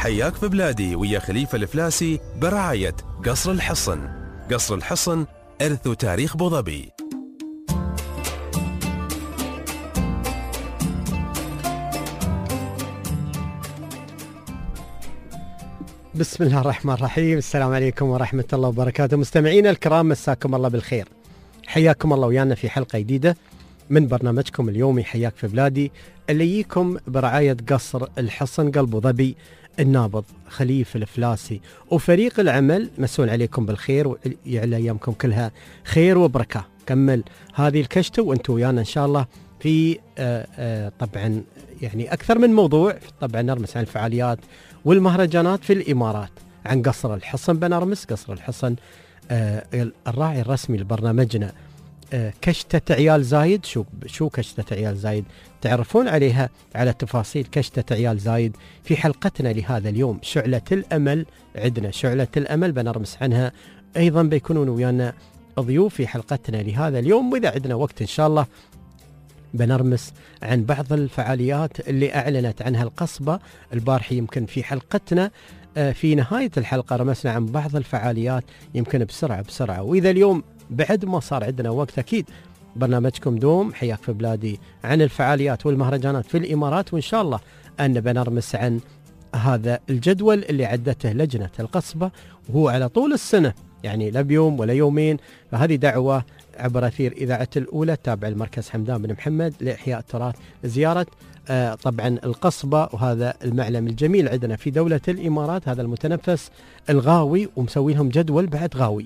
حياك في بلادي ويا خليفة الفلاسي برعاية قصر الحصن. قصر الحصن إرث وتاريخ أبوظبي. بسم الله الرحمن الرحيم. السلام عليكم ورحمة الله وبركاته. مستمعينا الكرام، مساكم الله بالخير. حياكم الله ويانا في حلقة جديدة من برنامجكم اليومي حياك في بلادي، اللي يجيكم برعاية قصر الحصن قلب أبوظبي، النابض خليفة الفلاسي وفريق العمل. مسون عليكم بالخير ويعلى أيامكم كلها خير وبركة. كمل هذه الكشتة وانتم ويانا إن شاء الله في طبعا يعني أكثر من موضوع. طبعا نرمس عن الفعاليات والمهرجانات في الإمارات، عن قصر الحصن بنرمس. قصر الحصن الراعي الرسمي لبرنامجنا. كشتة عيال زايد. شو كشتة عيال زايد؟ تعرفون عليها على تفاصيل كشتة عيال زايد في حلقتنا لهذا اليوم. شعلة الأمل، عندنا شعلة الأمل بنرمس عنها. أيضا بيكونون ويانا ضيوف في حلقتنا لهذا اليوم، وإذا عندنا وقت إن شاء الله بنرمس عن بعض الفعاليات اللي أعلنت عنها القصبة البارحة. يمكن في حلقتنا في نهاية الحلقة رمسنا عن بعض الفعاليات يمكن بسرعة. وإذا اليوم بعد ما صار عندنا وقت، أكيد برنامجكم دوم حياك في بلادي عن الفعاليات والمهرجانات في الإمارات، وإن شاء الله أن بنرمس عن هذا الجدول اللي عدته لجنة القصبة، وهو على طول السنة، يعني لا بيوم ولا يومين. فهذه دعوة عبر أثير إذاعة الأولى تابع المركز حمدان بن محمد لإحياء التراث، زيارة طبعا القصبة وهذا المعلم الجميل عندنا في دولة الإمارات، هذا المتنفس الغاوي، ومسوي لهم جدول بعد غاوي.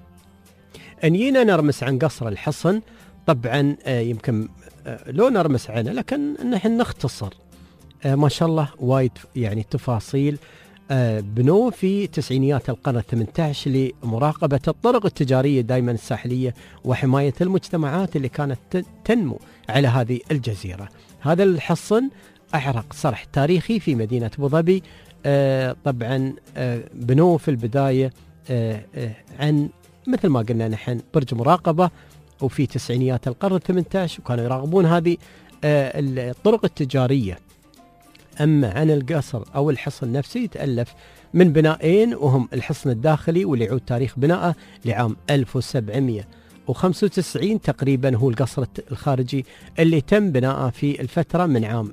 أنينا نرمس عن قصر الحصن. طبعا يمكن لو نرمس عنه لكن نحن نختصر. ما شاء الله وايد يعني تفاصيل. بنو في تسعينيات القرن 18 لمراقبة الطرق التجارية دائما الساحلية وحماية المجتمعات اللي كانت تنمو على هذه الجزيرة. هذا الحصن أعرق صرح تاريخي في مدينة أبوظبي. طبعا بنو في البداية عن مثل ما قلنا نحن برج مراقبة، وفي تسعينيات القرن 18 وكانوا يراقبون هذه الطرق التجارية. أما عن القصر أو الحصن نفسه يتألف من بنائين، وهم الحصن الداخلي واللي يعود تاريخ بنائه لعام 1795 تقريبا، هو القصر الخارجي اللي تم بنائه في الفترة من عام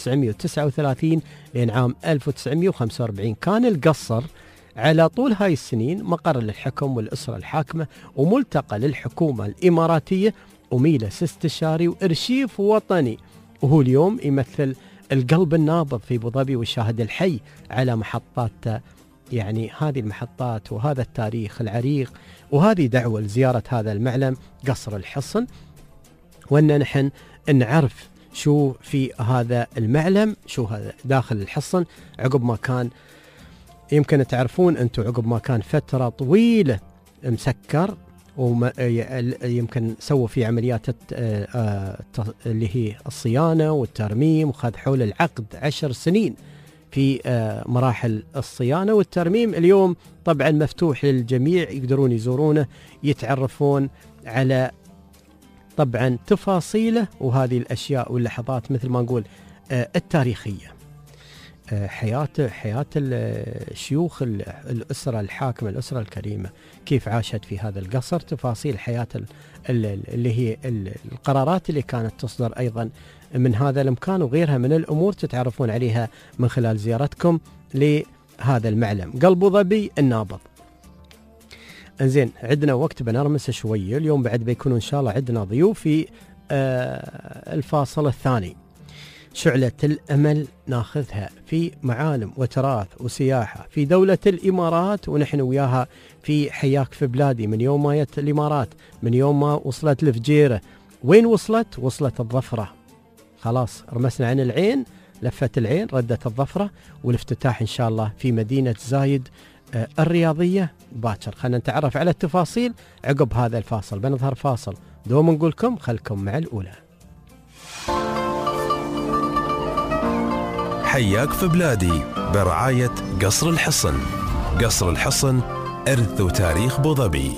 1939 لين عام 1945. كان القصر على طول هاي السنين مقر للحكم والأسرة الحاكمة وملتقى للحكومة الإماراتية وميلس استشاري وإرشيف وطني، وهو اليوم يمثل القلب النابض في أبوظبي والشاهد الحي على محطات، يعني هذه المحطات وهذا التاريخ العريق. وهذه دعوة لزيارة هذا المعلم قصر الحصن، وأن نحن نعرف شو في هذا المعلم، شو هذا داخل الحصن. عقب ما كان يمكن تعرفون أنتم عقب ما كان فترة طويلة مسكر، ويمكن سووا فيه عمليات اللي هي الصيانة والترميم، وخذ حول العقد 10 سنين في مراحل الصيانة والترميم. اليوم طبعا مفتوح للجميع، يقدرون يزورونه يتعرفون على طبعا تفاصيله وهذه الأشياء واللحظات مثل ما نقول التاريخية. حياة الشيوخ الأسرة الحاكمة، الأسرة الكريمة، كيف عاشت في هذا القصر، تفاصيل حياة اللي هي القرارات اللي كانت تصدر أيضا من هذا المكان، وغيرها من الأمور تتعرفون عليها من خلال زيارتكم لهذا المعلم قلب أبوظبي النابض. انزين، عندنا وقت بنرمس شوية اليوم، بعد بيكونوا إن شاء الله عندنا ضيوف في الفاصل الثاني. شعلة الأمل ناخذها في معالم وتراث وسياحة في دولة الإمارات، ونحن وياها في حياك في بلادي من يوم ما جت الإمارات، من يوم ما وصلت الفجيرة. وين وصلت الظفرة. خلاص رمسنا عن العين، لفت العين، ردت الظفرة، والافتتاح إن شاء الله في مدينة زايد الرياضية باكر. خلينا نتعرف على التفاصيل عقب هذا الفاصل. بنظهر فاصل دوم نقولكم خلكم مع الأولى. حياك في بلادي برعاية قصر الحصن. قصر الحصن إرث وتاريخ أبوظبي.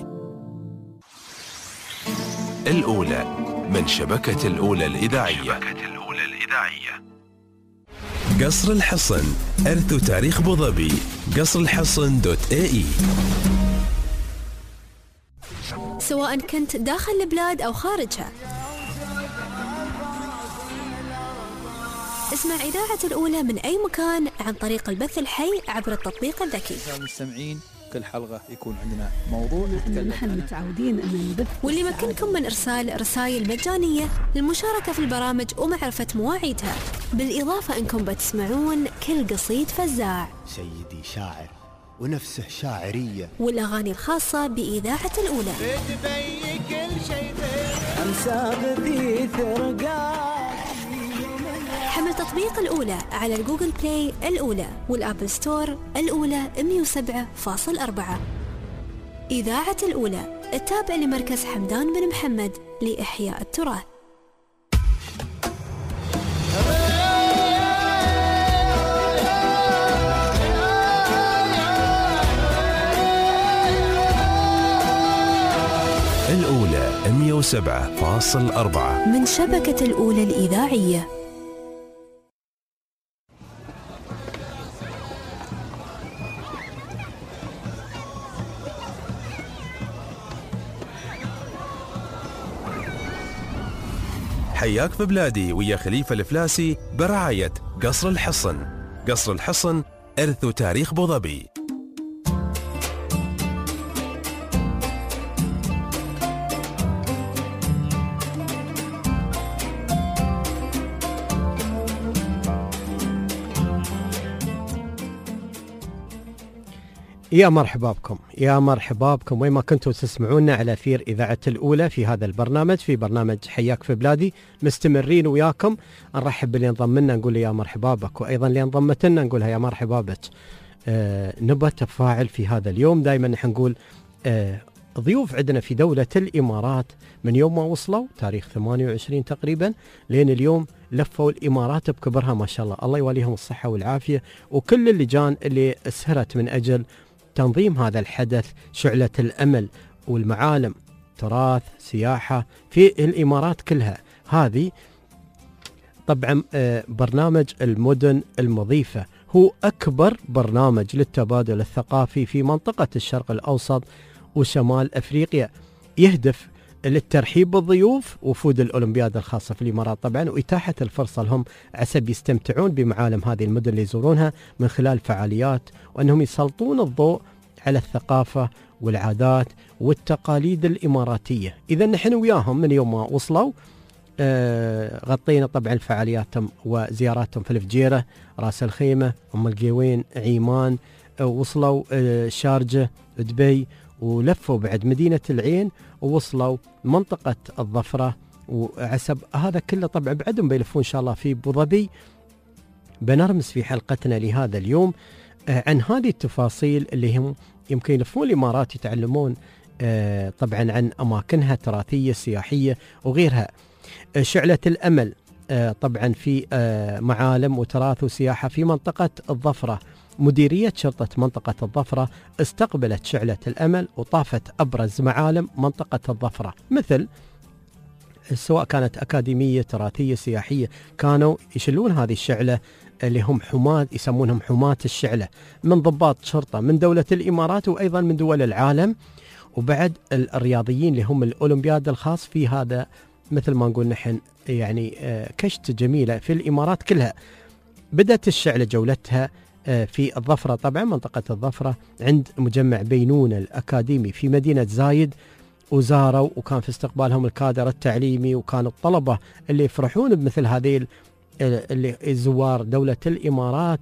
الأولى من شبكة الأولى الإذاعية. قصر الحصن، إرث وتاريخ أبوظبي. قصر الحصن.ae. سواء كنت داخل البلاد أو خارجها، اسمع إذاعة الأولى من أي مكان عن طريق البث الحي عبر التطبيق الذكي. المستمعين كل حلقة يكون عندنا موضوع نحن متعودين أن نبث، واللي يمكنكم من إرسال رسائل مجانية للمشاركة في البرامج ومعرفة مواعيدها، بالإضافة أنكم بتسمعون كل قصيد فزاع، سيدي شاعر ونفسه شاعرية، والأغاني الخاصة بإذاعة الأولى. حمل تطبيق الأولى على الجوجل بلاي الأولى والأبل ستور الأولى 107.4. إذاعة الأولى، التابع لمركز حمدان بن محمد لإحياء التراث. الأولى 107.4 من شبكة الأولى الإذاعية. حياك في بلادي ويا خليفة الفلاسي برعاية قصر الحصن. قصر الحصن، إرث وتاريخ أبوظبي. يا مرحبا بكم، يا مرحبا بكم وين ما كنتوا تسمعونا على أثير إذاعة الأولى في هذا البرنامج، في برنامج حياك في بلادي. مستمرين وياكم، نرحب باللي انضم لنا نقول يا مرحبا بك، وأيضا اللي انضمت لنا نقولها يا مرحبا بك. نبى تفاعل في هذا اليوم. دائما نحن نقول ضيوف عندنا في دولة الإمارات من يوم ما وصلوا تاريخ 28 تقريبا لين اليوم لفوا الإمارات بكبرها ما شاء الله. الله يواليهم الصحة والعافية، وكل اللجان اللي سهرت من أجل تنظيم هذا الحدث، شعلة الأمل والمعالم، تراث، سياحة في الإمارات كلها. هذه طبعا برنامج المدن المضيفة هو أكبر برنامج للتبادل الثقافي في منطقة الشرق الأوسط وشمال أفريقيا، يهدف للترحيب بالضيوف وفود الأولمبياد الخاصة في الإمارات طبعا، وإتاحة الفرصة لهم عسب يستمتعون بمعالم هذه المدن اللي يزورونها من خلال فعاليات، وأنهم يسلطون الضوء على الثقافة والعادات والتقاليد الإماراتية. إذا نحن وياهم من يوم ما وصلوا غطينا طبعا فعالياتهم وزياراتهم في الفجيرة، راس الخيمة، أم القوين، عيمان، وصلوا شارجة، دبي، ولفوا بعد مدينة العين، ووصلوا منطقة الظفرة، وعسب هذا كله طبعا بعدهم بيلفون إن شاء الله في أبوظبي. بنرمز في حلقتنا لهذا اليوم عن هذه التفاصيل اللي هم يمكن يلفون الإمارات يتعلمون طبعا عن أماكنها التراثية السياحية وغيرها. شعلة الأمل طبعا في معالم وتراث وسياحة في منطقة الظفرة. مديرية شرطة منطقة الظفرة استقبلت شعلة الأمل وطافت أبرز معالم منطقة الظفرة، مثل سواء كانت أكاديمية تراثية سياحية، كانوا يشلون هذه الشعلة اللي هم حماة، يسمونهم حماة الشعلة، من ضباط شرطة من دولة الإمارات وأيضا من دول العالم، وبعد الرياضيين اللي هم الأولمبياد الخاص في هذا، مثل ما نقول نحن يعني كشت جميلة في الإمارات كلها. بدأت الشعلة جولتها في الظفرة طبعا، منطقة الظفرة عند مجمع بينونة الأكاديمي في مدينة زايد، وزاروا وكان في استقبالهم الكادر التعليمي، وكان الطلبة اللي يفرحون بمثل هذه اللي زوار دولة الإمارات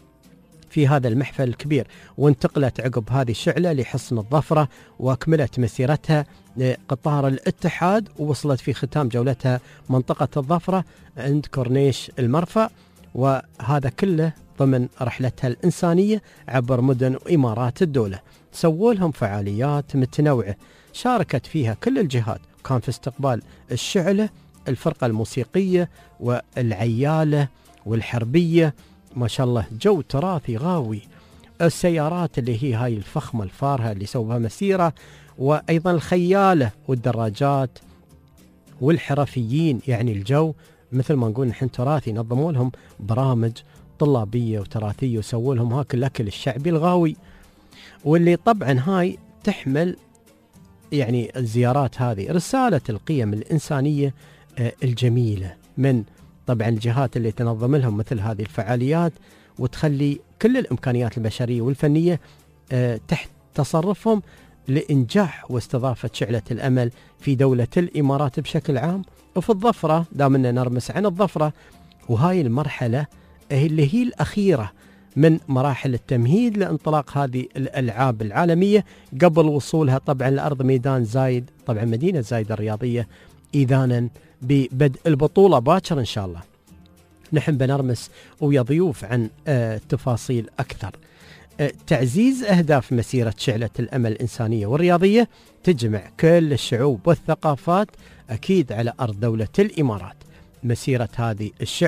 في هذا المحفل الكبير. وانتقلت عقب هذه الشعلة لحصن الظفرة، وأكملت مسيرتها لقطار الاتحاد، ووصلت في ختام جولتها منطقة الظفرة عند كورنيش المرفأ، وهذا كله ضمن رحلتها الإنسانية عبر مدن وإمارات الدولة. سووا لهم فعاليات متنوعة شاركت فيها كل الجهات، كان في استقبال الشعلة الفرقة الموسيقية والعيالة والحربية، ما شاء الله جو تراثي غاوي. السيارات اللي هي هاي الفخمة الفارهة اللي سووها مسيرة، وأيضا الخيالة والدراجات والحرفيين، يعني الجو مثل ما نقول نحن تراثي. نظموا لهم برامج طلابية وتراثية وسووا لهم هاك الأكل الشعبي الغاوي، واللي طبعا هاي تحمل يعني الزيارات هذه رسالة القيم الإنسانية الجميلة من طبعا الجهات اللي تنظم لهم مثل هذه الفعاليات، وتخلي كل الإمكانيات البشرية والفنية تحت تصرفهم لإنجاح واستضافة شعلة الأمل في دولة الإمارات بشكل عام، وفي الظفرة دامنا نرمس عن الظفرة. وهاي المرحلة اللي هي الأخيرة من مراحل التمهيد لانطلاق هذه الألعاب العالمية قبل وصولها طبعا لأرض ميدان زايد، طبعا مدينة زايد الرياضية، إذانا ببدء البطولة باكر إن شاء الله. نحن بنرمس ويا ضيوف عن تفاصيل أكثر. تعزيز أهداف مسيرة شعلة الأمل الإنسانية والرياضية تجمع كل الشعوب والثقافات أكيد على أرض دولة الإمارات. مسيرة هذه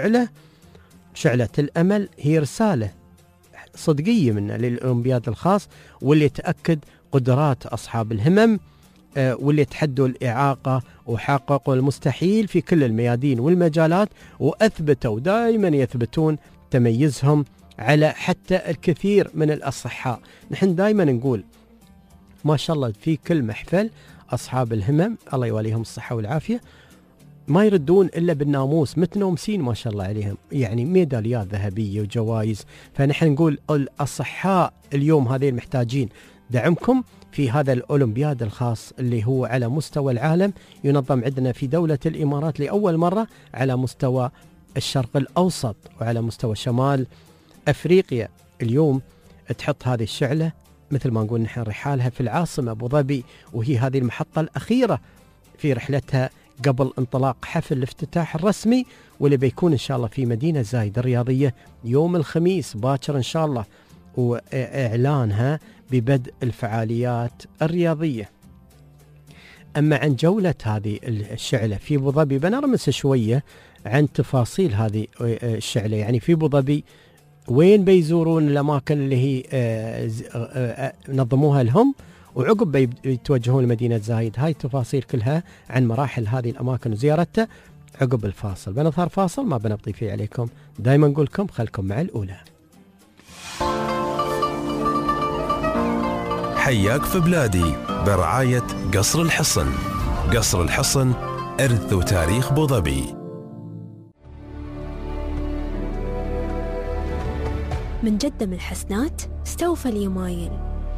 شعلة الأمل هي رسالة صدقية منا للأولمبياد الخاص، واللي تأكد قدرات أصحاب الهمم واللي تحدوا الإعاقة وحققوا المستحيل في كل الميادين والمجالات، وأثبتوا دائما يثبتون تميزهم على حتى الكثير من الأصحاء. نحن دائما نقول ما شاء الله في كل محفل أصحاب الهمم الله يواليهم الصحة والعافية ما يردون إلا بالناموس، متنومسين ما شاء الله عليهم، يعني ميداليات ذهبية وجوائز. فنحن نقول الأصحاء اليوم هذين محتاجين دعمكم في هذا الأولمبياد الخاص اللي هو على مستوى العالم، ينظم عندنا في دولة الإمارات لأول مرة على مستوى الشرق الأوسط وعلى مستوى شمال أفريقيا. اليوم تحط هذه الشعلة مثل ما نقول نحن رحالها في العاصمة أبو ظبي، وهي هذه المحطة الأخيرة في رحلتها قبل انطلاق حفل الافتتاح الرسمي، واللي بيكون إن شاء الله في مدينة زايد الرياضية يوم الخميس باكر إن شاء الله، وإعلانها ببدء الفعاليات الرياضية. أما عن جولة هذه الشعلة في أبو ظبي بنرمس شوية عن تفاصيل هذه الشعلة. يعني في أبو ظبي وين بيزورون الأماكن اللي هي نظموها لهم، وعقب بيتوجهون لمدينة زايد. هاي التفاصيل كلها عن مراحل هذه الأماكن وزيارتها عقب الفاصل. بنظهر فاصل ما بنبطي فيه عليكم، دايما نقول لكم خلكم مع الأولى. حياك في بلادي برعاية قصر الحصن. قصر الحصن إرث وتاريخ أبو ظبي. من جدة من الحسنات استوفى اليمايل.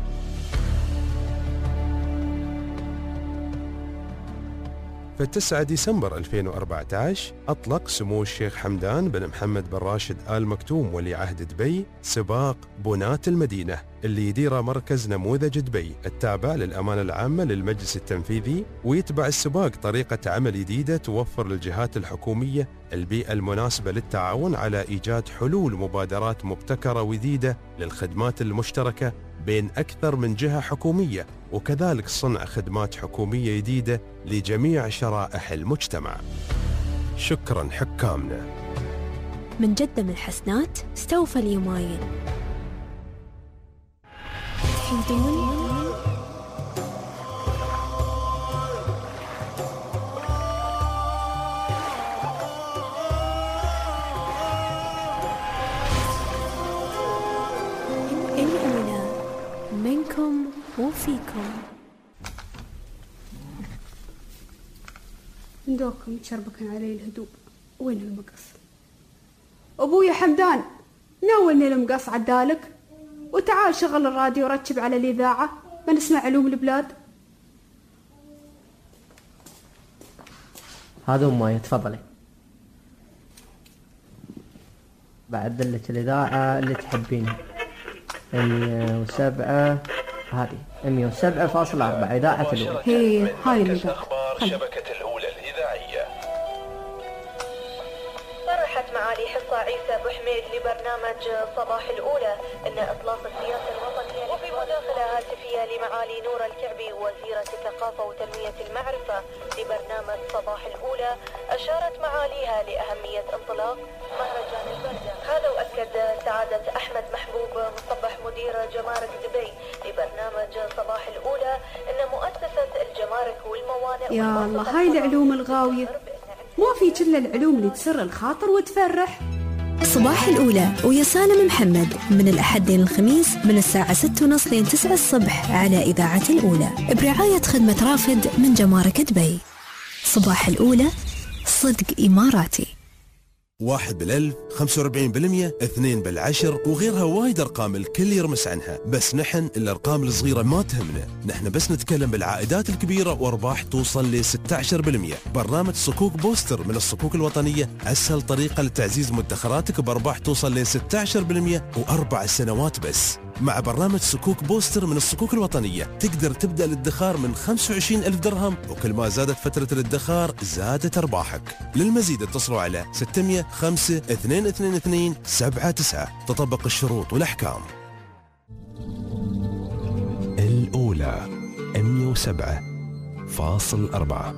في 9 ديسمبر 2014 أطلق سمو الشيخ حمدان بن محمد بن راشد آل مكتوم ولي عهد دبي سباق بناة المدينة اللي يديره مركز نموذج دبي التابع للأمانة العامة للمجلس التنفيذي، ويتبع السباق طريقة عمل جديدة توفر للجهات الحكومية البيئة المناسبة للتعاون على إيجاد حلول مبادرات مبتكرة وجديدة للخدمات المشتركة بين أكثر من جهة حكومية، وكذلك صنع خدمات حكومية جديدة لجميع شرائح المجتمع. شكرا حكامنا. من جدة من الحسنات استوفى اليمايل. تحيدون الأولى منكم وفيكم. ندوكم تشربكن علي الهدوء. وين المقص؟ أبويا حمدان ناولني المقص عدالك، وتعال شغل الراديو ورتب على الإذاعة بنسمع علوم البلاد. هذا أمي تفضلي. بعدل لك الإذاعة اللي تحبينها 107. هذه 107.4 إذاعة الأولى. هي هاي اللي أخبار شبكة الأولى الإذاعية. صرحت معالي حصة عيسى أبو حميد لبرنامج صباح الأولى أن إطلاق السياسة الوطنية وفي مداخلة هاتفية لمعالي نور الكعبي وزيرة الثقافة وتنمية المعرفة لبرنامج صباح الأولى، أشارت معاليها لأهمية انطلاق مهرجان البردة. هذا وأكد سعادة أحمد محبوب مصبح مدير جمارك دبي لبرنامج صباح الأولى أن مؤسسة الجمارك والموانئ يا الله هاي العلوم الغاوية، ما في كل العلوم اللي تسر الخاطر وتفرح. صباح الأولى ويا سالم محمد من الأحد للخميس من الساعة 6:30 لين 9 الصبح على إذاعة الأولى برعاية خدمة رافد من جمارك دبي. صباح الأولى صدق إماراتي. 1 بالألف، 45%، 2 بالعشر، وغيرها وايد أرقام الكل يرمس عنها. بس نحن الأرقام الصغيرة ما تهمنا، نحن بس نتكلم بالعائدات الكبيرة وأرباح توصل ل 16%. برنامج صكوك بوستر من الصكوك الوطنية أسهل طريقة لتعزيز مدخراتك بأرباح توصل ل 16% و4 سنوات بس. مع برنامج صكوك بوستر من الصكوك الوطنية تقدر تبدأ الادخار من 25,000 درهم، وكل ما زادت فترة الادخار زادت أرباحك. للمزيد اتصلوا على 600-5-222-79. تطبق الشروط والأحكام. الأولى 107.4.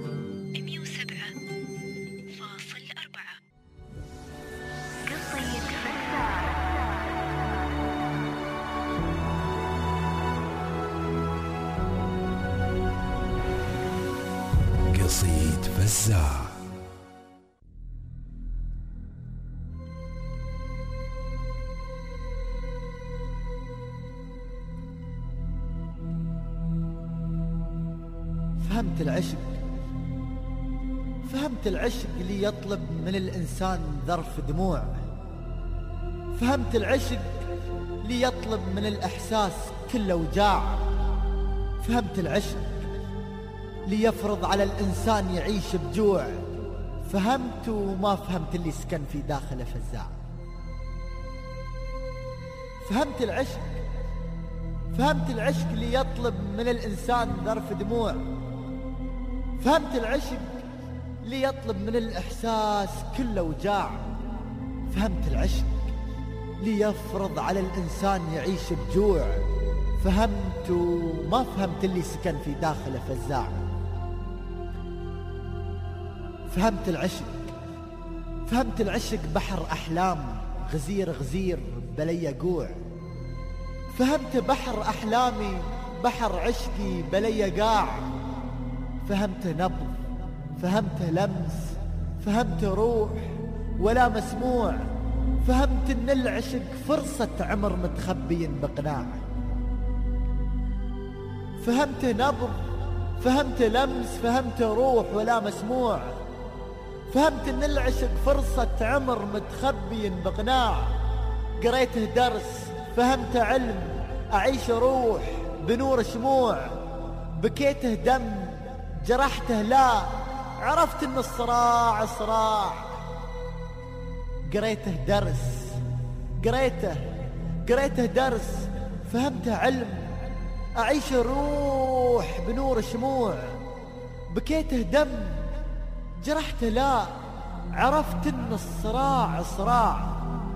قصيد فزاع. فهمت العشق، فهمت العشق اللي يطلب من الإنسان ذرف دموع. فهمت العشق اللي يطلب من الإحساس كل أوجاع. فهمت العشق اللي يفرض على الإنسان يعيش بجوع. فهمت وما فهمت اللي سكن في داخله فزاع. فهمت العشق، فهمت العشق اللي يطلب من الإنسان ذرف دموع. فهمت العشق اللي يطلب من الإحساس كل أوجاع. فهمت العشق اللي يفرض على الإنسان يعيش بجوع. فهمت وما فهمت اللي سكن في داخله فزاع. فهمت العشق، فهمت العشق بحر أحلام غزير غزير بلا يقوع. فهمت بحر أحلامي بحر عشقي بلا يقاع. فهمت نبض، فهمت لمس، فهمت روح ولا مسموع. فهمت ان العشق فرصة عمر متخبي بقناع. فهمت نبض، فهمت لمس، فهمت روح ولا مسموع. فهمت ان العشق فرصة عمر متخبي بقناع. قريته درس، فهمت علم، أعيش روح بنور شموع. بكيته دم، جرحته لا، عرفت ان الصراع صراع. قريته درس، قريته درس، فهمت علم، أعيش روح بنور شموع. بكيته دم، جرحته لا، عرفت ان الصراع صراع.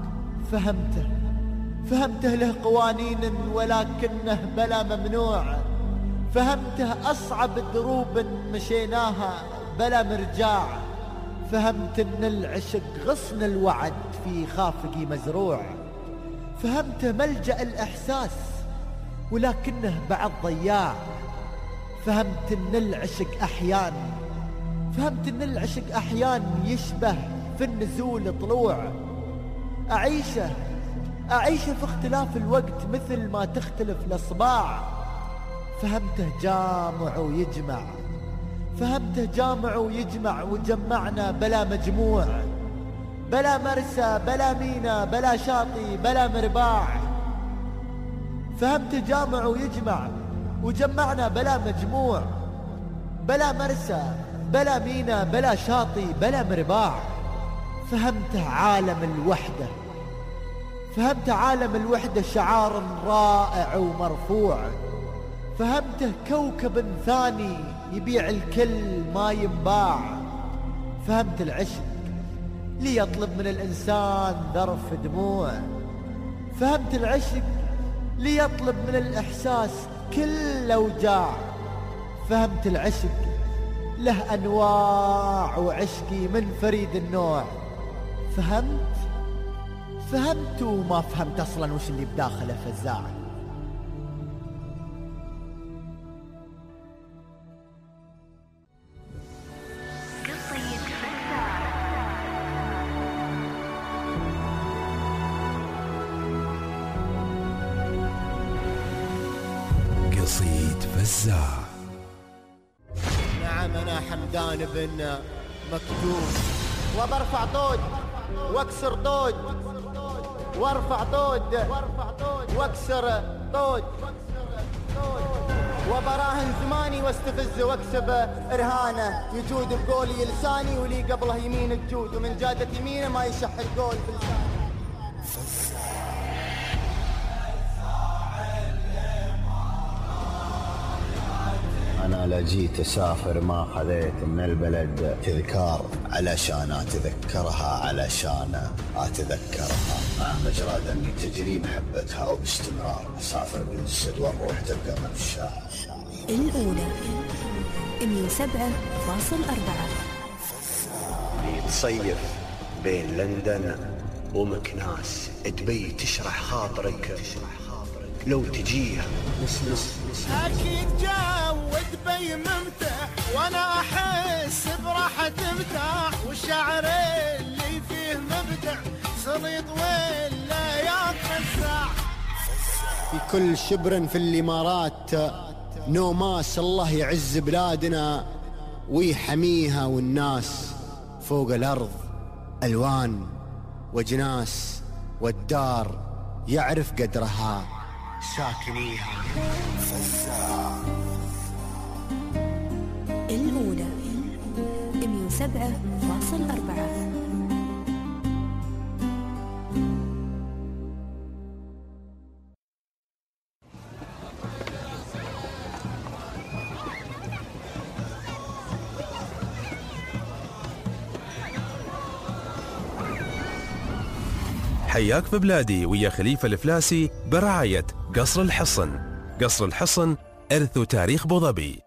فهمته له قوانين ولكنه بلا ممنوع. فهمته أصعب دروب مشيناها بلا مرجاع. فهمت ان العشق غصن الوعد في خافقي مزروع. فهمت ملجأ الإحساس ولكنه بعد ضياع. فهمت ان العشق أحيان، فهمت ان العشق أحيان يشبه في النزول طلوع. أعيشه في اختلاف الوقت مثل ما تختلف الأصباع. فهمته جامع ويجمع، فهمته جامع ويجمع، وجمعنا بلا مجموع. بلا مرسى بلا مينا بلا شاطي بلا مرباع. فهمت جامع ويجمع وجمعنا بلا مجموع. بلا مرسى بلا مينا بلا شاطي بلا مرباع. فهمت عالم الوحدة، فهمت عالم الوحدة شعار رائع ومرفوع. فهمته كوكب ثاني يبيع الكل ما ينباع. فهمت العشق ليطلب من الإنسان ذرف دموع. فهمت العشق ليطلب من الإحساس كل أوجاع. فهمت العشق له أنواع وعشقي من فريد النوع. فهمت وما فهمت أصلا وش اللي بداخله فزاع. وليد فزاع. نعم أنا حمدان بن مكتوم، وبرفع طود واكسر طود، وارفع طود واكسر طود، وبراهن زماني واستفز واكسب رهانه، يجود بقولي لساني ولي قبله يمين الجود، ومن جادة يمينه ما يشح القول بلسانه. أنا لجيت أسافر ما خذيت من البلد تذكار، علشان أتذكرها علشان أتذكرها، مع مجرى دمي تجري محبتها وباستمرار أسافر بالجسد والروح تبقى ممشاها. الأولى 107.4. تصيف بين لندن ومكناس، تبي تشرح خاطرك لو تجيها أكيد جو دبي ممتع، وأنا أحس براحة مرتاح، والشعر اللي فيه مبدع صليط ولا يتفزع. في كل شبر في الإمارات نوماس، الله يعز بلادنا ويحميها، والناس فوق الأرض ألوان وجناس، والدار يعرف قدرها ساكنيها. الأولى 107.4. حياك في بلادي ويا خليفة الفلاسي برعاية قصر الحصن. قصر الحصن إرث وتاريخ أبو ظبي.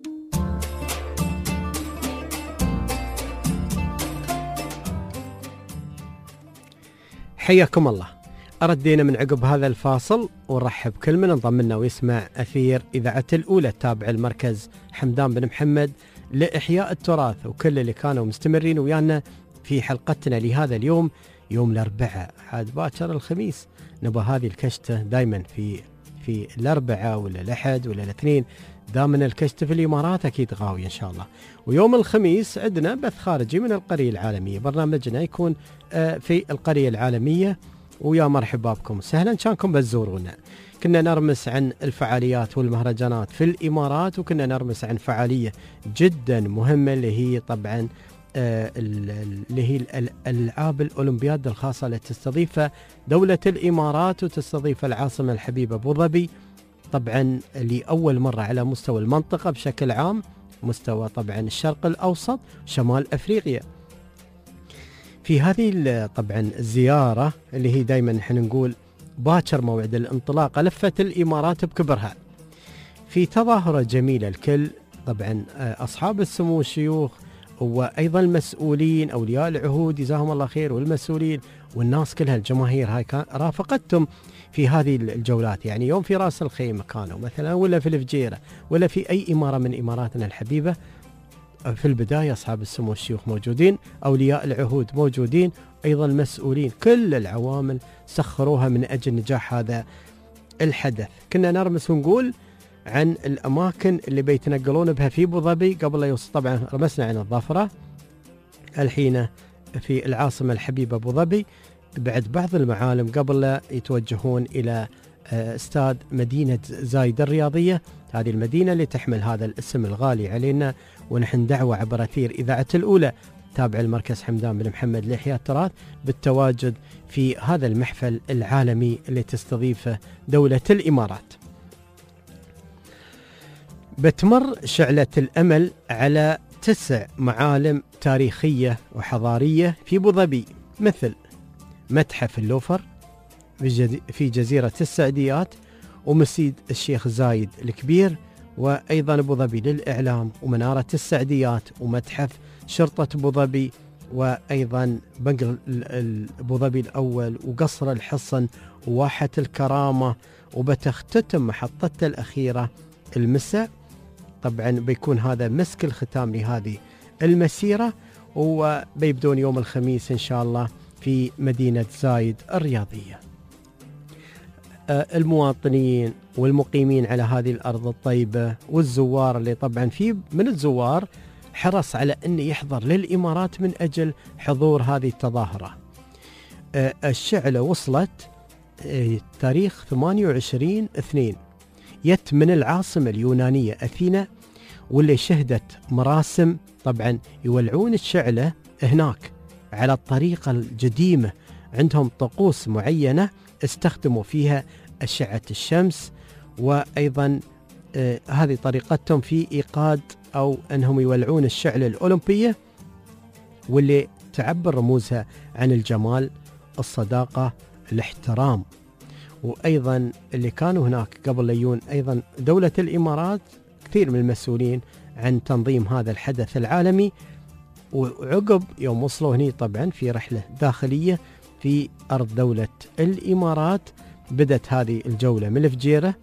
حياكم الله. أردينا من عقب هذا الفاصل ونرحب كل من انضم لنا ويسمع أثير إذاعة الأولى التابع المركز حمدان بن محمد لإحياء التراث، وكل اللي كانوا مستمرين ويانا في حلقتنا لهذا اليوم، يوم الأربعاء، عاد باكر الخميس. نبغى هذه الكشتة دايما في الأربعاء ولا الأحد ولا الاثنين، دائما الكشتة في الإمارات أكيد غاوية إن شاء الله. ويوم الخميس عندنا بث خارجي من القرية العالمية، برنامجنا يكون في القرية العالمية. ويا مرحبا بكم، سهلا كانكم بتزورونا. كنا نرمس عن الفعاليات والمهرجانات في الإمارات، وكنا نرمس عن فعالية جدا مهمة اللي هي طبعا اللي هي الألعاب الأولمبياد الخاصة التي تستضيفها دولة الإمارات وتستضيف العاصمة الحبيبة أبو ظبي، طبعا لأول مرة على مستوى المنطقة بشكل عام، مستوى طبعا الشرق الأوسط شمال أفريقيا. في هذه طبعا الزيارة اللي هي دايما نحن نقول باكر موعد الانطلاقة، لفت الإمارات بكبرها في تظاهرة جميلة. الكل طبعا أصحاب السمو الشيوخ وأيضا المسؤولين أولياء العهود جزاهم الله خير، والمسؤولين والناس كلها الجماهير هاي رافقتهم في هذه الجولات. يعني يوم في راس الخيمة كانوا مثلا، ولا في الفجيرة، ولا في أي إمارة من إماراتنا الحبيبة. في البداية أصحاب السمو الشيوخ موجودين، أولياء العهود موجودين، أيضا المسؤولين، كل العوامل سخروها من أجل نجاح هذا الحدث. كنا نرمس ونقول عن الأماكن اللي بيتنقلون بها في أبو ظبي قبل لا يوصل. طبعا رمسنا عن الظفرة، الحين في العاصمة الحبيبة أبو ظبي، بعد بعض المعالم قبل لا يتوجهون إلى استاد مدينة زايد الرياضية، هذه المدينة اللي تحمل هذا الاسم الغالي علينا. ونحن دعوة عبر أثير إذاعة الأولى تابع المركز حمدان بن محمد لإحياء التراث بالتواجد في هذا المحفل العالمي اللي تستضيفه دولة الإمارات. بتمر شعلة الأمل على 9 معالم تاريخية وحضارية في أبو ظبي، مثل متحف اللوفر في جزيرة السعديات، ومسجد الشيخ زايد الكبير، وأيضا أبو ظبي للإعلام، ومنارة السعديات، ومتحف شرطة أبو ظبي، وأيضا بنك أبو ظبي الأول، وقصر الحصن، وواحة الكرامة. وبتختتم محطته الأخيرة المساء. طبعا بيكون هذا مسك الختام لهذه المسيرة، وبيبدون يوم الخميس إن شاء الله في مدينة زايد الرياضية. المواطنين والمقيمين على هذه الأرض الطيبة والزوار اللي طبعا في من الزوار حرص على أن يحضر للإمارات من أجل حضور هذه التظاهرة. الشعلة وصلت تاريخ 28/2 يت من العاصمة اليونانية أثينا، واللي شهدت مراسم طبعا يولعون الشعلة هناك على الطريقة القديمة. عندهم طقوس معينة استخدموا فيها أشعة الشمس، وأيضا هذه طريقتهم في إيقاد أو أنهم يولعون الشعلة الأولمبية، واللي تعبر رموزها عن الجمال، الصداقة، الاحترام. وأيضا اللي كانوا هناك قبل ليون أيضا دولة الإمارات كثير من المسؤولين عن تنظيم هذا الحدث العالمي. وعقب يوم وصلوا هني طبعا في رحلة داخلية في أرض دولة الإمارات بدت هذه الجولة من الفجيرة،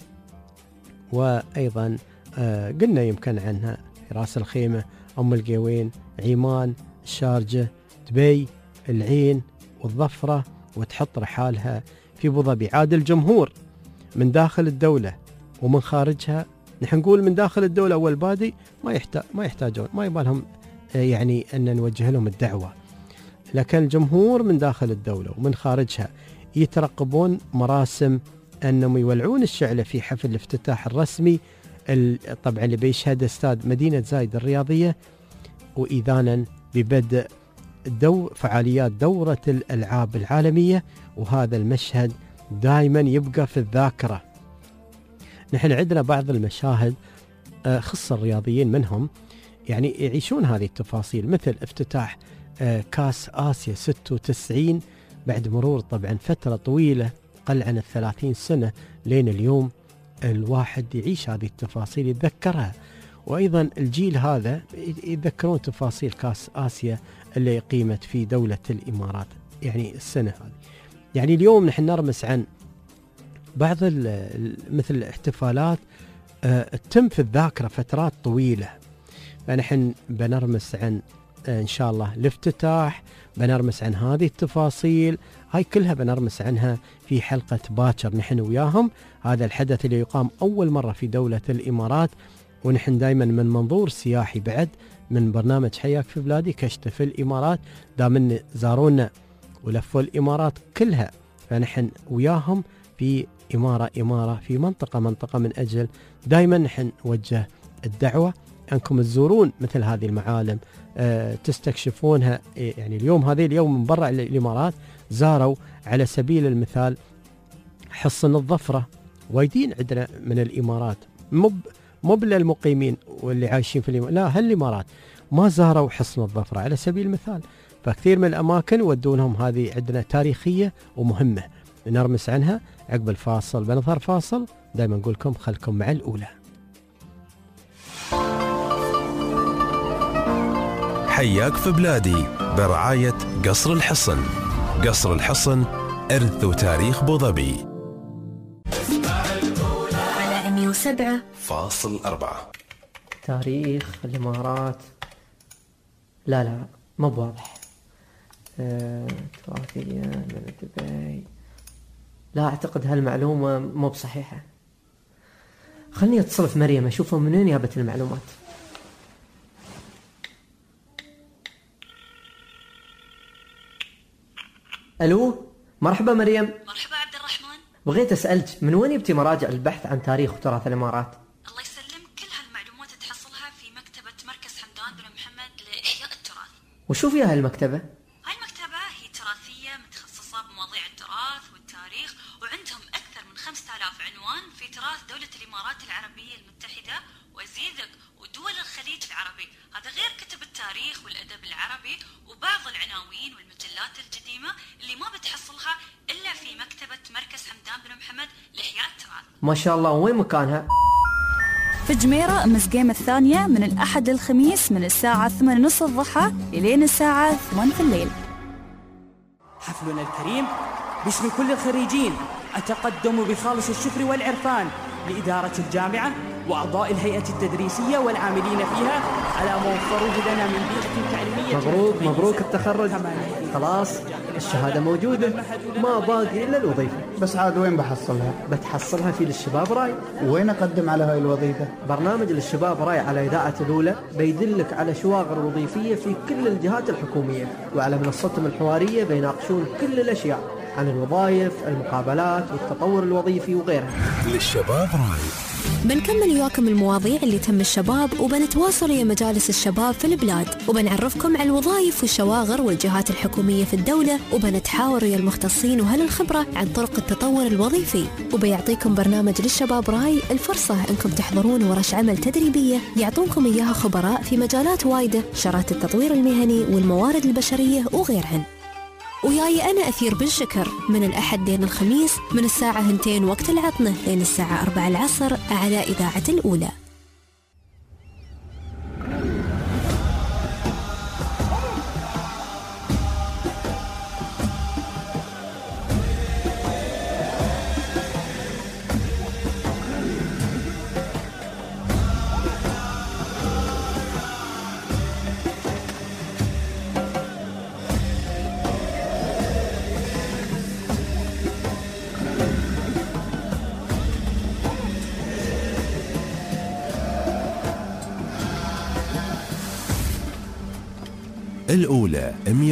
وأيضا قلنا يمكن عنها راس الخيمة، أم القوين، عمان، الشارجة، دبي، العين والظفرة، وتحط رحالها في أبو ظبي. عاد الجمهور من داخل الدولة ومن خارجها، نحن نقول من داخل الدولة أول بادي ما يحتاجون، ما يبالهم يعني أن نوجه لهم الدعوة، لكن الجمهور من داخل الدولة ومن خارجها يترقبون مراسم أنهم يولعون الشعلة في حفل الافتتاح الرسمي طبعا اللي بيشهد استاد مدينة زايد الرياضية، وإذانا ببدء فعاليات دورة الألعاب العالمية. وهذا المشهد دائما يبقى في الذاكرة. نحن عندنا بعض المشاهد خص الرياضيين منهم يعني يعيشون هذه التفاصيل، مثل افتتاح كاس آسيا 96 بعد مرور طبعا فترة طويلة قل عن 30 سنة لين اليوم. الواحد يعيش هذه التفاصيل يتذكرها، وأيضا الجيل هذا يتذكرون تفاصيل كاس آسيا اللي قيمت في دولة الإمارات يعني السنة هذه. يعني اليوم نحن نرمس عن بعض مثل الاحتفالات تتم في الذاكرة فترات طويلة، فنحن بنرمس عن إن شاء الله الافتتاح، بنرمس عن هذه التفاصيل، هاي كلها بنرمس عنها في حلقة باكر نحن وياهم. هذا الحدث اللي يقام أول مرة في دولة الإمارات، ونحن دايما من منظور سياحي بعد من برنامج حياك في بلادي كشت في الإمارات، دامن زارونا ولفوا الإمارات كلها، فنحن وياهم في إمارة في منطقة من أجل دايما نحن نوجه الدعوة أنكم تزورون مثل هذه المعالم، تستكشفونها. يعني اليوم هذه اليوم من برا الإمارات زاروا على سبيل المثال حصن الظفرة، وايدين عندنا من الإمارات مو للمقيمين واللي عايشين في الإمارات، لا هالإمارات ما زاروا حصن الظفرة على سبيل المثال. فكثير من الأماكن ودونهم هذه عندنا تاريخية ومهمة نرمس عنها. عقب الفاصل بنظهر فاصل، دائما نقول لكم خلكم مع الأولى. حياك في بلادي برعاية قصر الحصن. قصر الحصن إرث وتاريخ أبو ظبي على 107.4. تاريخ الإمارات لا مو بواضح. تراثية من دبي، لا أعتقد هالمعلومة مو بصحيحة. خلني أتصل في مريم أشوفها من وين جابت المعلومات. ألو، مرحبا مريم. مرحبا عبد الرحمن. بغيت أسألك من وين يبتي مراجع البحث عن تاريخ وتراث الإمارات؟ الله يسلمك، كل هالمعلومات تحصلها في مكتبة مركز حمدان بن محمد لإحياء التراث. وشو فيها هالمكتبة؟ هاي المكتبة هي تراثية متخصصة بمواضيع التراث والتاريخ، وعندهم أكثر من 5000 عنوان في تراث دولة الإمارات العربية المتحدة وزيدك ودول الخليج العربي. هذا غير كتب التاريخ والأدب العربي وبعض العناوين والمجلات القديمة اللي ما بتحصلها إلا في مكتبة مركز حمدان بن محمد لإحياء التراث. ما شاء الله. وين مكانها؟ في جميرة مسقيم الثانية من الأحد للخميس من الساعة 8:30 الضحى إلين الساعة 8 في الليل. حفلنا الكريم باسم كل الخريجين أتقدم بخالص الشكر والعرفان لإدارة الجامعة وأعضاء الهيئة التدريسية والعاملين فيها على ما وفروه لنا من بيئة تعليمية. مبروك التخرج. خلاص الشهادة موجودة، ما باقي إلا الوظيفة. بس عاد وين بحصلها؟ بتحصلها في للشباب راي. وين أقدم على هاي الوظيفة؟ برنامج للشباب راي على إذاعة الأولى بيدلك على شواغر وظيفية في كل الجهات الحكومية، وعلى منصتهم الحوارية بيناقشون كل الأشياء عن الوظائف، المقابلات والتطور الوظيفي وغيرها. للشباب راي بنكمل وياكم المواضيع اللي تهم الشباب، وبنتواصل ويا مجالس الشباب في البلاد، وبنعرفكم على الوظائف والشواغر والجهات الحكومية في الدولة، وبنتحاور ويا المختصين وأهل الخبرة عن طرق التطور الوظيفي. وبيعطيكم برنامج للشباب راي الفرصة انكم تحضرون ورش عمل تدريبية يعطونكم اياها خبراء في مجالات وايدة، شرات التطوير المهني والموارد البشرية وغيرهن. وياي أنا أثير بن شكر من الأحد لين الخميس من الساعة 2 وقت العطنة لين الساعة 4 العصر على إذاعة الأولى. الأولى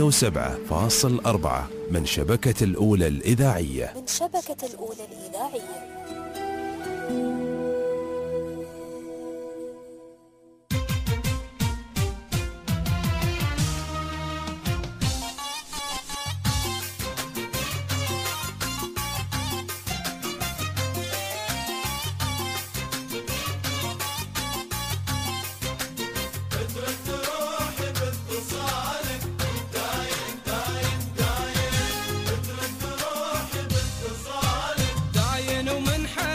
107.4 من شبكة الأولى الإذاعية. داين ومنحى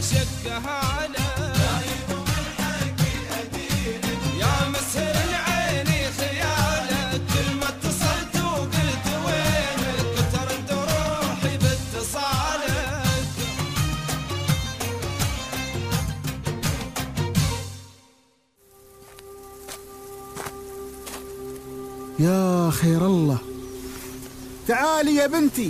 شقها على يا مسهر العيني خيالك كل ما اتصلت وقلت وينك ترد روحي باتصالك. يا خير الله، تعالي يا بنتي،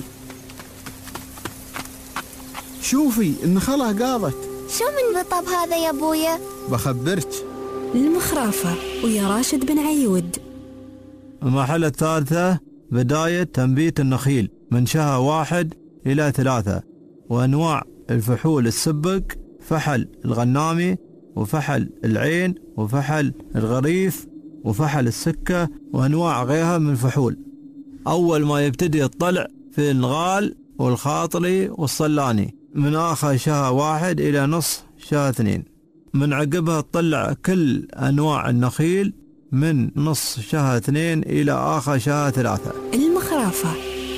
شوفي النخلة قاضت. شو من بطب هذا يا ابويا؟ بخبرك. المخرافة ويا راشد بن عيود. المرحلة الثالثة بداية تنبيت النخيل من شهر 1 إلى 3، وأنواع الفحول السبق: فحل الغنامي، وفحل العين، وفحل الغريف، وفحل السكة، وأنواع غيرها من الفحول. أول ما يبتدي الطلع في الغال والخاطري والصلاني من آخر شهر 1 إلى نصف شهر 2. من عقبها تطلع كل أنواع النخيل من نصف شهر 2 إلى آخر شهر 3. المخرافة.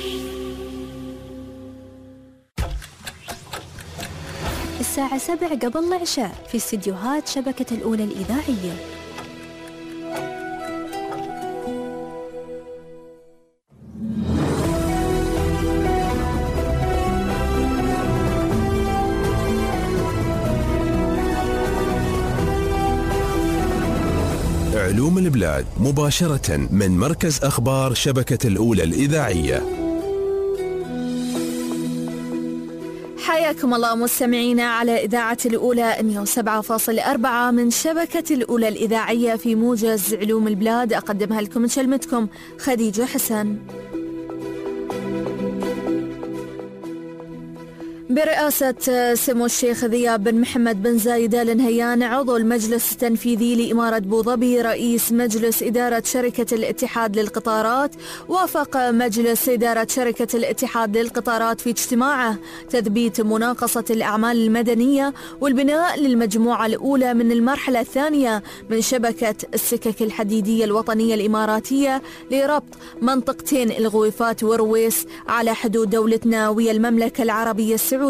الساعة 7 قبل العشاء في استديوهات شبكة الأولى الإذاعية. علوم البلاد مباشرة من مركز أخبار شبكة الأولى الإذاعية. حياكم الله مستمعينا على إذاعة الأولى 107.4 من شبكة الأولى الإذاعية في موجز علوم البلاد. أقدمها لكم شلمتكم خديجة حسن. برئاسة سمو الشيخ ذياب بن محمد بن زايد آل نهيان عضو المجلس التنفيذي لإمارة أبوظبي رئيس مجلس إدارة شركة الاتحاد للقطارات، وافق مجلس إدارة شركة الاتحاد للقطارات في اجتماعه تثبيت مناقصة الأعمال المدنية والبناء للمجموعة الأولى من المرحلة الثانية من شبكة السكك الحديدية الوطنية الإماراتية لربط منطقتين الغويفات ورويس على حدود دولتنا ويا المملكة العربية السعودية.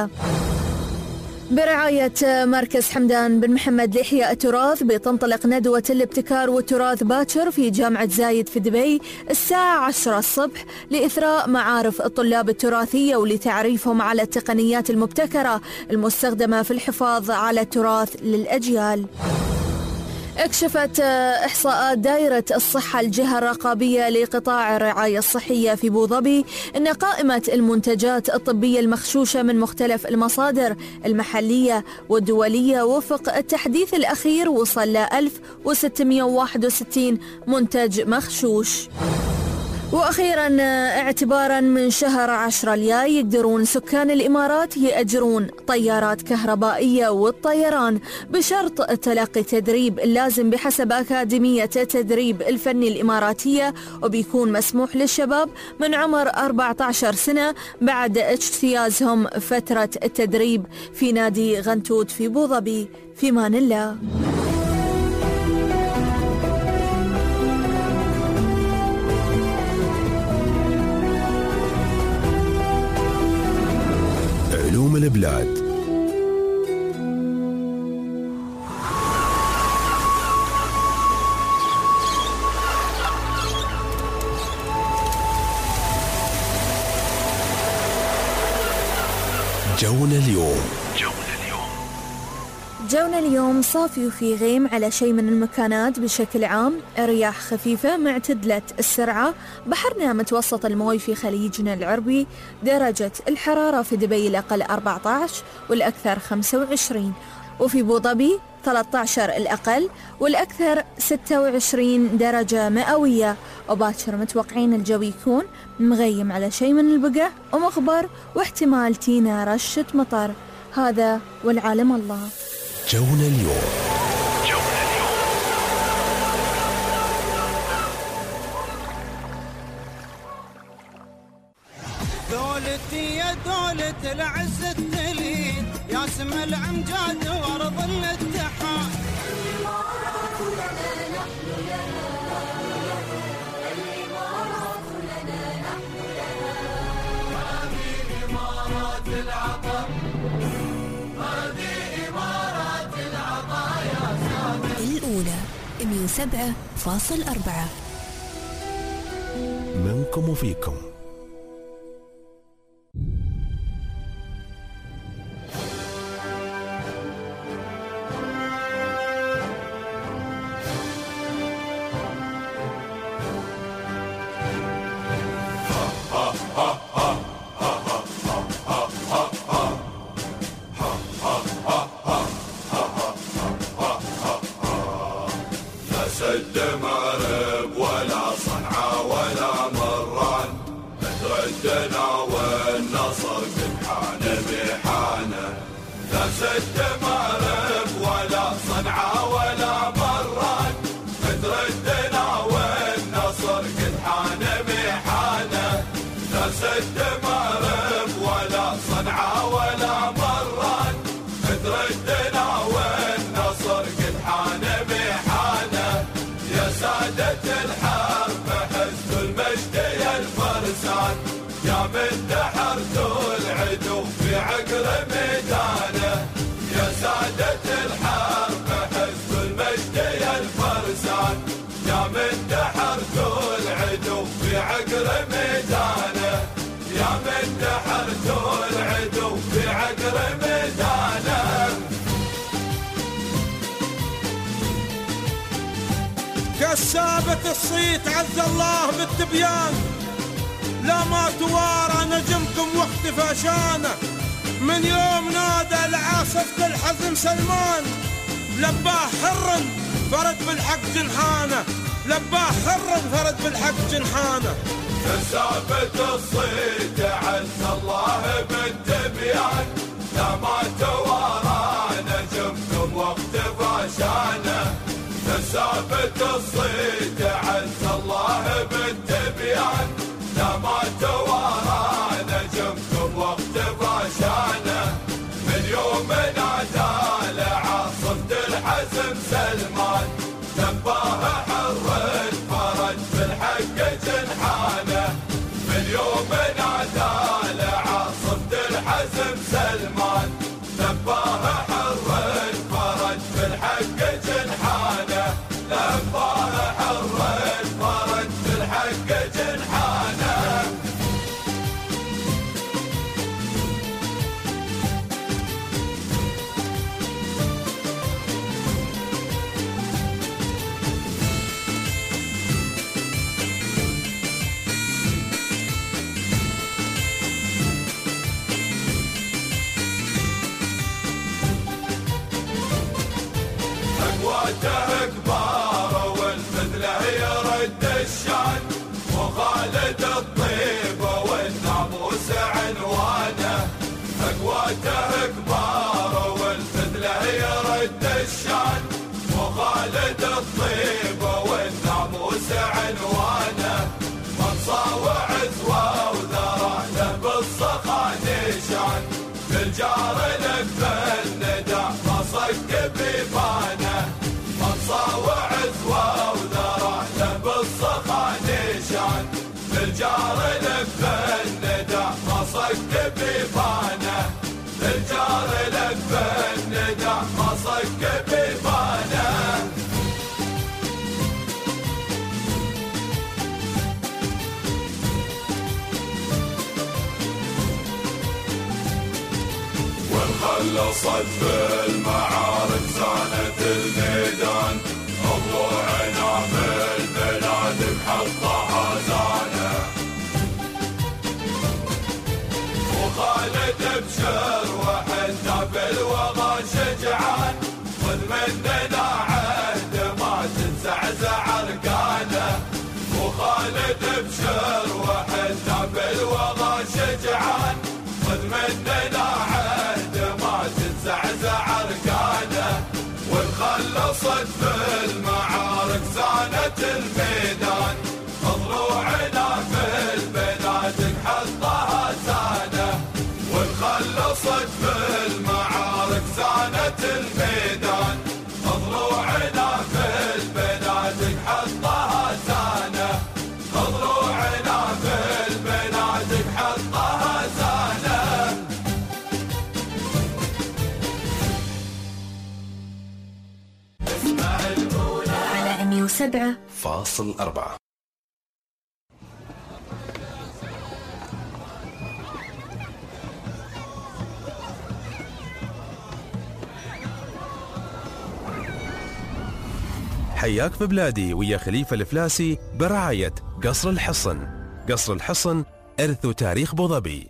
برعاية مركز حمدان بن محمد لإحياء التراث بتنطلق ندوة الابتكار والتراث باكر في جامعة زايد في دبي الساعة 10 الصبح لإثراء معارف الطلاب التراثية ولتعريفهم على التقنيات المبتكرة المستخدمة في الحفاظ على التراث للأجيال. اكشفت إحصاءات دائرة الصحة الجهة الرقابية لقطاع الرعاية الصحية في أبوظبي أن قائمة المنتجات الطبية المخشوشة من مختلف المصادر المحلية والدولية وفق التحديث الأخير وصل ل 1661 منتج مخشوش. وأخيرا اعتبارا من شهر 10 الجاي يقدرون سكان الإمارات يأجرون طيارات كهربائية والطيران بشرط تلقي تدريب اللازم بحسب أكاديمية التدريب الفني الإماراتية، وبيكون مسموح للشباب من عمر 14 سنة بعد اجتيازهم فترة التدريب في نادي غنتوت في أبوظبي. في أمان الله. علوم البلاد. جونا اليوم. جونا اليوم صافي وفي غيم على شيء من المكانات بشكل عام، رياح خفيفة معتدلة السرعة، بحرنا متوسط الموي في خليجنا العربي، درجة الحرارة في دبي الأقل 14 والأكثر 25، وفي أبوظبي 13 الأقل والأكثر 26 درجة مئوية. وباكر متوقعين الجو يكون مغيم على شيء من البقع ومغبر واحتمال تينا رشة مطر. هذا والعالم الله. جونا اليوم. دولتي يا دولة العز التليد يا سم الأمجاد وأرض الاتحاد. الإمارات لنا نحن لها، الإمارات لنا نحن لها، هذه إمارات العطر، هذه الأولى 107.4. منكم وفيكم. كسابة الصيت عز الله بالتبيان، لا ما توارى نجمكم واختفى شانه. من يوم نادى العاصفة الحزم سلمان، لباه حر فرد بالحق جنحانه، لباه حر فرد بالحق جنحانه. كسابة الصيت عز الله بالتبيان، لا ما توارى نجمكم واختفى شانه. كسابة الصيت عز الله بالتبيان، لا ما توارى نجمكم واختفى شانه. من يوم نادى لعاصفة الحزم سلمان، لباه حر فرد بالحق جنحانه. من يوم نادى لعاصفة الحزم سلمان، لباه حر فرد بالحق جنحانه. لباه حر فرد بالحق جنحانه. أقواته كبار والمثله يرد الشان، وخالد الطيب والناموس عنوانه. أقواته كبار والمثله يرد الشان، وخالد الطيب والناموس عنوانه. من صاوع عزوه وذرى له بالصخا نشان، للجار لف الندى ما صك بيبانه. من صاوع عزوه وذرى له بالصخا نشان، للجار لف الندى ما صك بيبانه. للجار لف الندى ما صك بيبانه. خلصت بالمعارك زانت الميدان، ضلوعنا بالبلاد بحطها زانه. وخالد بشر وحنا بالوغى شجعان، خذ مننا عهد ما تنزعزع اركانه. وخالد بشر وحنا بالوغى شجعان، خذ مننا عهد ما تنزعزع اركانه. وانخلصت بالمعارك زانت الميدان، ضلوعنا في البلاد حطها زانه. وانخلصت بالمعارك زانت الميدان، ضلوعنا في البلاد حطها زانه. ضلوعنا في البلاد حطها زانه. اسمع الأولى 107.4. حياك في بلادي ويا خليفة الفلاسي برعاية قصر الحصن. قصر الحصن إرث وتاريخ أبو ظبي.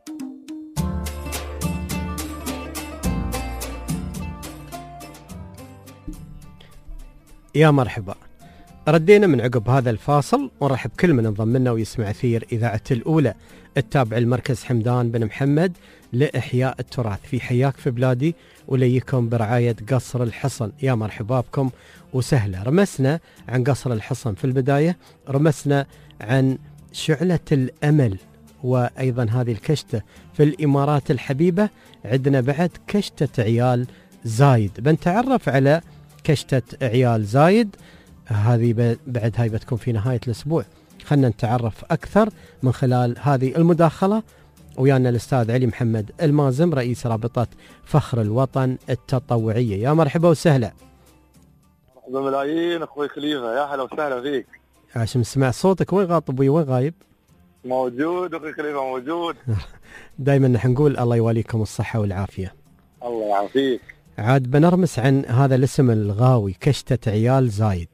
يا مرحبا، ردينا من عقب هذا الفاصل ونرحب كل من انضم لنا ويسمع أثير إذاعة الأولى التابع المركز حمدان بن محمد لإحياء التراث في حياك في بلادي، وليكم برعاية قصر الحصن. يا مرحبا بكم وسهلا. رمسنا عن قصر الحصن في البداية، رمسنا عن شعلة الأمل وأيضا هذه الكشتة في الإمارات الحبيبة. عندنا بعد كشتة عيال زايد، بنتعرف على كشتة عيال زايد هذه بعد هاي بتكون في نهاية الأسبوع. خلنا نتعرف أكثر من خلال هذه المداخلة. ويانا الأستاذ علي محمد المازم رئيس رابطة فخر الوطن التطوعية. يا مرحبا وسهلا. مرحبا ملايين أخوي خليفة، يا هلا وسهلا فيك. عاش مسمع صوتك. وين غاطب وين غايب؟ موجود أخوي خليفة موجود. دايما نحن نقول الله يواليكم الصحة والعافية. الله يعافيك. عاد بنرمس عن هذا الاسم الغاوي كشتة عيال زايد.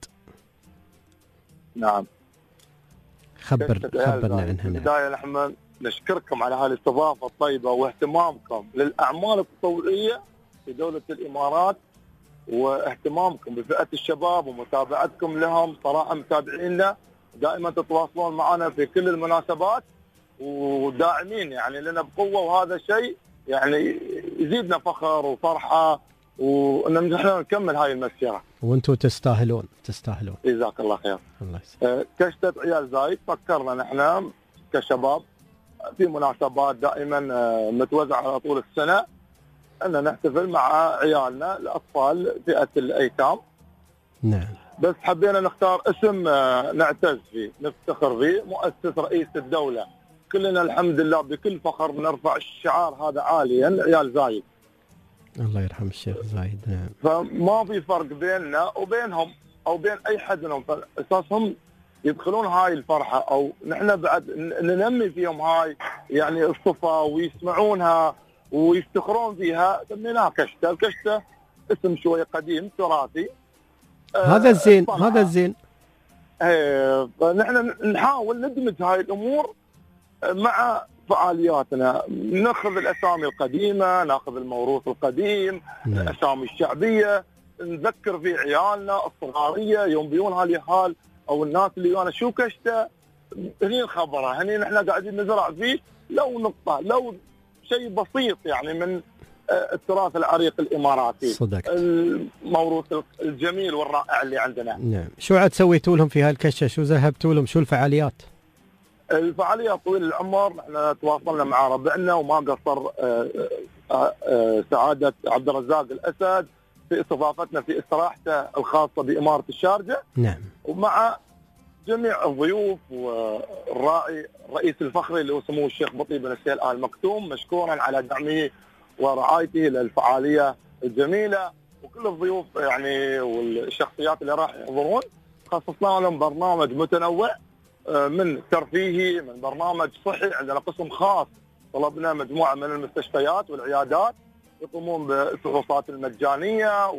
نعم. خبرنا عنها. في البداية نحن نشكركم على هذه الاستضافة الطيبة واهتمامكم للأعمال التطوعية في دولة الإمارات، واهتمامكم بفئة الشباب ومتابعتكم لهم. صراحة متابعينا دائما تتواصلون معنا في كل المناسبات وداعمين يعني لنا بقوة، وهذا شيء يعني يزيدنا فخر وفرحة وان نحن نكمل هاي المسيرة. وانتم تستاهلون. جزاك الله خير. الله يسلمك. كشتة عيال زايد فكرنا نحن كشباب في مناسبات دائما متوزعة على طول السنة ان نحتفل مع عيالنا الاطفال فئة الايتام. نعم. بس حبينا نختار اسم نعتز فيه نفتخر فيه، مؤسس رئيس الدولة. كلنا الحمد لله بكل فخر نرفع الشعار هذا عاليا، عيال زايد. الله يرحم الشيخ زايد. نعم. فما في فرق بيننا وبينهم او بين اي حد منهم، فاساسهم يدخلون هاي الفرحة او نحن بعد ننمي فيهم هاي يعني الصفة ويسمعونها ويفتخرون فيها. سميناها كشتة. الكشتة اسم شوي قديم تراثي. هذا الزين. هذا الزين. فنحن نحاول ندمج هاي الامور مع فعالياتنا، ناخذ الاسامي القديمه، ناخذ الموروث القديم، الاسامي الشعبيه، نذكر في عيالنا الصغاريه يوم بيون هاليهال او الناس اللي وانا شو كشته هني الخبره، هني نحن قاعدين نزرع فيه لو نقطه لو شيء بسيط يعني من التراث العريق الاماراتي. صدقت. الموروث الجميل والرائع اللي عندنا. نعم. شو عاد سويتوا لهم في هالكشه؟ شو ذهبتوا لهم؟ شو الفعاليات؟ الفعالية طويل العمر. نحن تواصلنا مع ربعنا وما قصر سعادة عبد الرزاق الأسد في استضافتنا في استراحته الخاصة بإمارة الشارجة. نعم. ومع جميع الضيوف والراعي الرئيس الفخري اللي هو سمو الشيخ بطي بن السهيل آل مكتوم، مشكورا على دعمه ورعايته للفعالية الجميلة، وكل الضيوف يعني والشخصيات اللي راح يحضرون. خصصنا لهم برنامج متنوع من ترفيهي، من برنامج صحي. عندنا قسم خاص طلبنا مجموعة من المستشفيات والعيادات يقومون بالفحوصات المجانية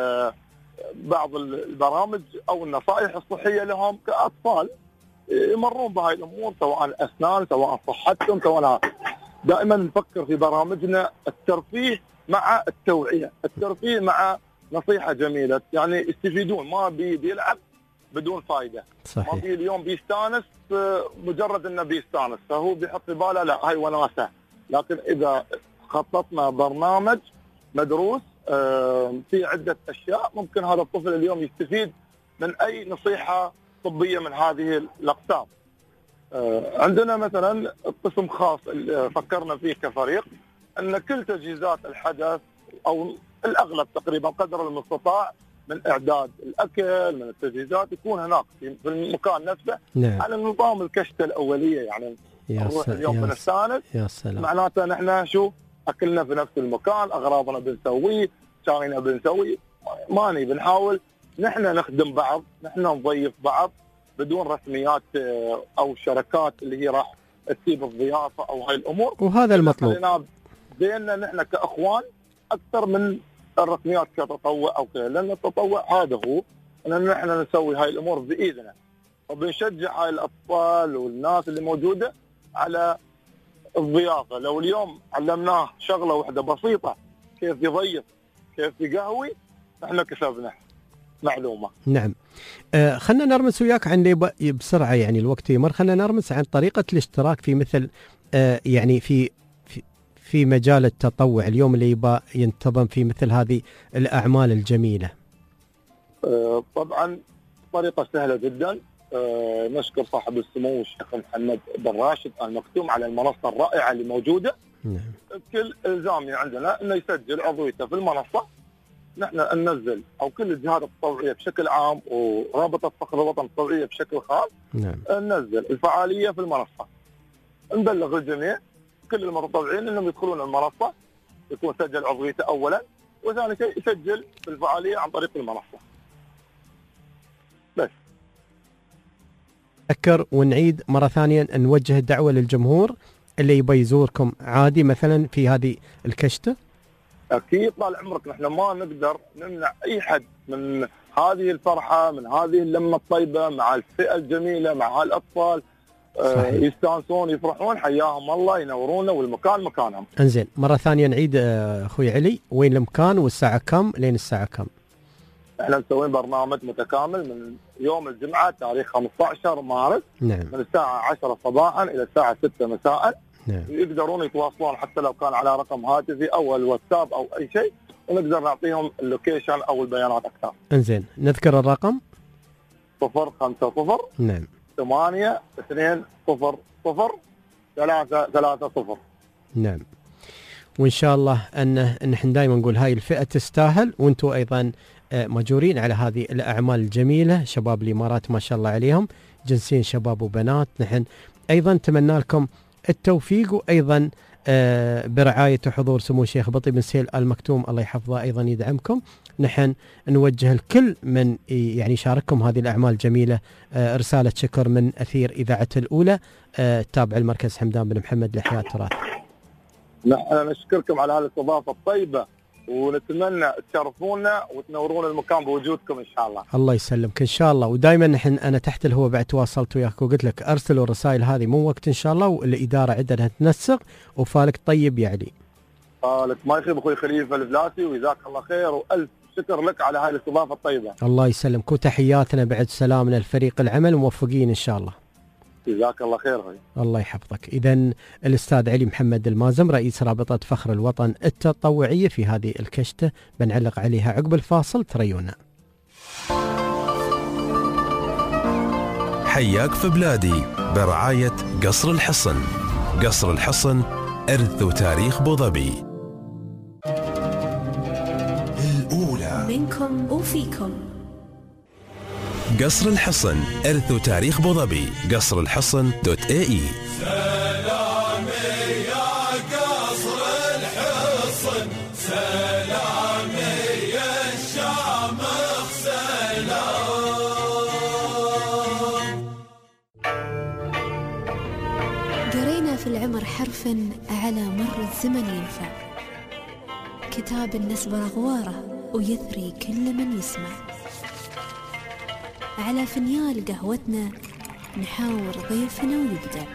وبعض البرامج أو النصائح الصحية لهم كأطفال يمرون بهاي الأمور، سواء أسنان سواء صحتهم سواء. دائما نفكر في برامجنا الترفيه مع التوعية، الترفيه مع نصيحة جميلة يعني يستفيدون، ما بيلعب بدون فائدة. صحيح. ما في اليوم بيستانس مجرد انه بيستانس، فهو بيحط في باله لا هاي وناسة. لكن اذا خططنا برنامج مدروس في عدة اشياء ممكن هذا الطفل اليوم يستفيد من اي نصيحة طبية من هذه الاقسام. عندنا مثلا قسم خاص فكرنا فيه كفريق ان كل تجهيزات الحدث او الاغلب تقريبا قدر المستطاع من اعداد الاكل من التجهيزات يكون هناك في المكان نفسه. نعم. على نظام الكشته الاوليه يعني نروح اليوم بنستانس. يا سلام. معناته نحن شو اكلنا في نفس المكان، اغراضنا بنسويه، شاينا بنسوي، ماني بنحاول نحن نخدم بعض، نحن نضيف بعض بدون رسميات او شركات اللي هي راح تسيب الضيافه او هاي الامور. وهذا المطلوب بيننا نحن كاخوان اكثر من الرسميات كتطوع او كذا، لان التطوع هذا هو ان نحن نسوي هاي الامور بايدنا، وبنشجع هاي الاطفال والناس اللي موجوده على الضيافه. لو اليوم علمناه شغله واحده بسيطه كيف يضيف كيف يقهوي احنا كسبنا معلومه. نعم. خلنا نرمس وياك عن بسرعه، يعني الوقت يمر، خلنا نرمس عن طريقه الاشتراك في مثل يعني في مجال التطوع اليوم اللي يبغى ينتظم في مثل هذه الاعمال الجميله. طبعا طريقه سهله جدا. نشكر صاحب السمو الشيخ محمد بن راشد آل مكتوم على المنصه الرائعه اللي موجوده. نعم. كل الزامي عندنا انه يسجل عضويته في المنصه، نحن ننزل او كل الجهات التطوعيه بشكل عام ورابطه فخر الوطن التطوعيه بشكل خاص. نعم. ننزل الفعاليه في المنصه، نبلغ الجميع كل المتطوعين انهم يدخلون المنصه، يكون سجل عضويته اولا، وثاني شيء يسجل في الفعاليه عن طريق المنصه. بس أذكر ونعيد مرة ثانية أن نوجه الدعوة للجمهور اللي يبي يزوركم عادي مثلا في هذه الكشتة. أكيد طال عمرك، نحن ما نقدر نمنع أي حد من هذه الفرحة، من هذه اللمة الطيبة مع الفئة الجميلة مع هالأطفال. يستانسون يفرحون، حياهم الله، ينورونا والمكان مكانهم. انزين مرة ثانية نعيد أخوي علي، وين المكان والساعة كم لين الساعة كم؟ احنا مسوين برنامج متكامل من يوم الجمعة تاريخ 15 مارس. نعم. من الساعة 10 صباحا إلى الساعة 6 مساء. نعم. يقدرون يتواصلون حتى لو كان على رقم هاتفي أو الواتساب أو أي شيء، ونقدر نعطيهم اللوكيشن أو البيانات أكثر. انزين نذكر الرقم 050 نعم 8200 نعم. وإن شاء الله أن نحن دائما نقول هاي الفئة تستاهل، وانتم أيضا مجورين على هذه الأعمال الجميلة. شباب الإمارات ما شاء الله عليهم، جنسين شباب وبنات. نحن أيضا نتمنى لكم التوفيق، وأيضا برعاية وحضور سمو الشيخ بطي بن سهيل آل مكتوم الله يحفظه أيضا يدعمكم. نحن نوجه الكل من يعني يشارككم هذه الأعمال الجميلة رسالة شكر من أثير إذاعة الأولى التابع المركز حمدان بن محمد لإحياء التراث. نحن نشكركم على هذه الاستضافة الطيبة، ونتمنى تشرفونا وتنورون المكان بوجودكم ان شاء الله. الله يسلمك ان شاء الله. ودائما نحن انا تحت الهواء بعد تواصلت وياك وقلت لك ارسلوا الرسائل هذه مو وقت ان شاء الله، والاداره عندها تنسق، وفالك طيب يعني. فالك ما يخيب اخوي خليفه الفلاسي، وجزاك الله خير، والف شكر لك على هاي الاستضافه الطيبه. الله يسلمك، وتحياتنا بعد سلامنا لفريق العمل، وموفقين ان شاء الله. جزاك الله خير هاي. الله يحفظك. إذن الأستاذ علي محمد المازم رئيس رابطة فخر الوطن التطوعية في هذه الكشتة، بنعلق عليها عقب الفاصل، تريونا. حياك في بلادي برعاية قصر الحصن. قصر الحصن إرث وتاريخ أبوظبي. الأولى منكم وفيكم. قصر الحصن إرث وتاريخ أبوظبي. قصر الحصن .ae. سلامي يا قصر الحصن، سلامي يا الشامخ، سلام. قرينا في العمر حرفا على مر الزمن ينفع، كتاب النسبة أغواره ويثري كل من يسمع. على فنيال قهوتنا نحاور ضيفنا ويبدع.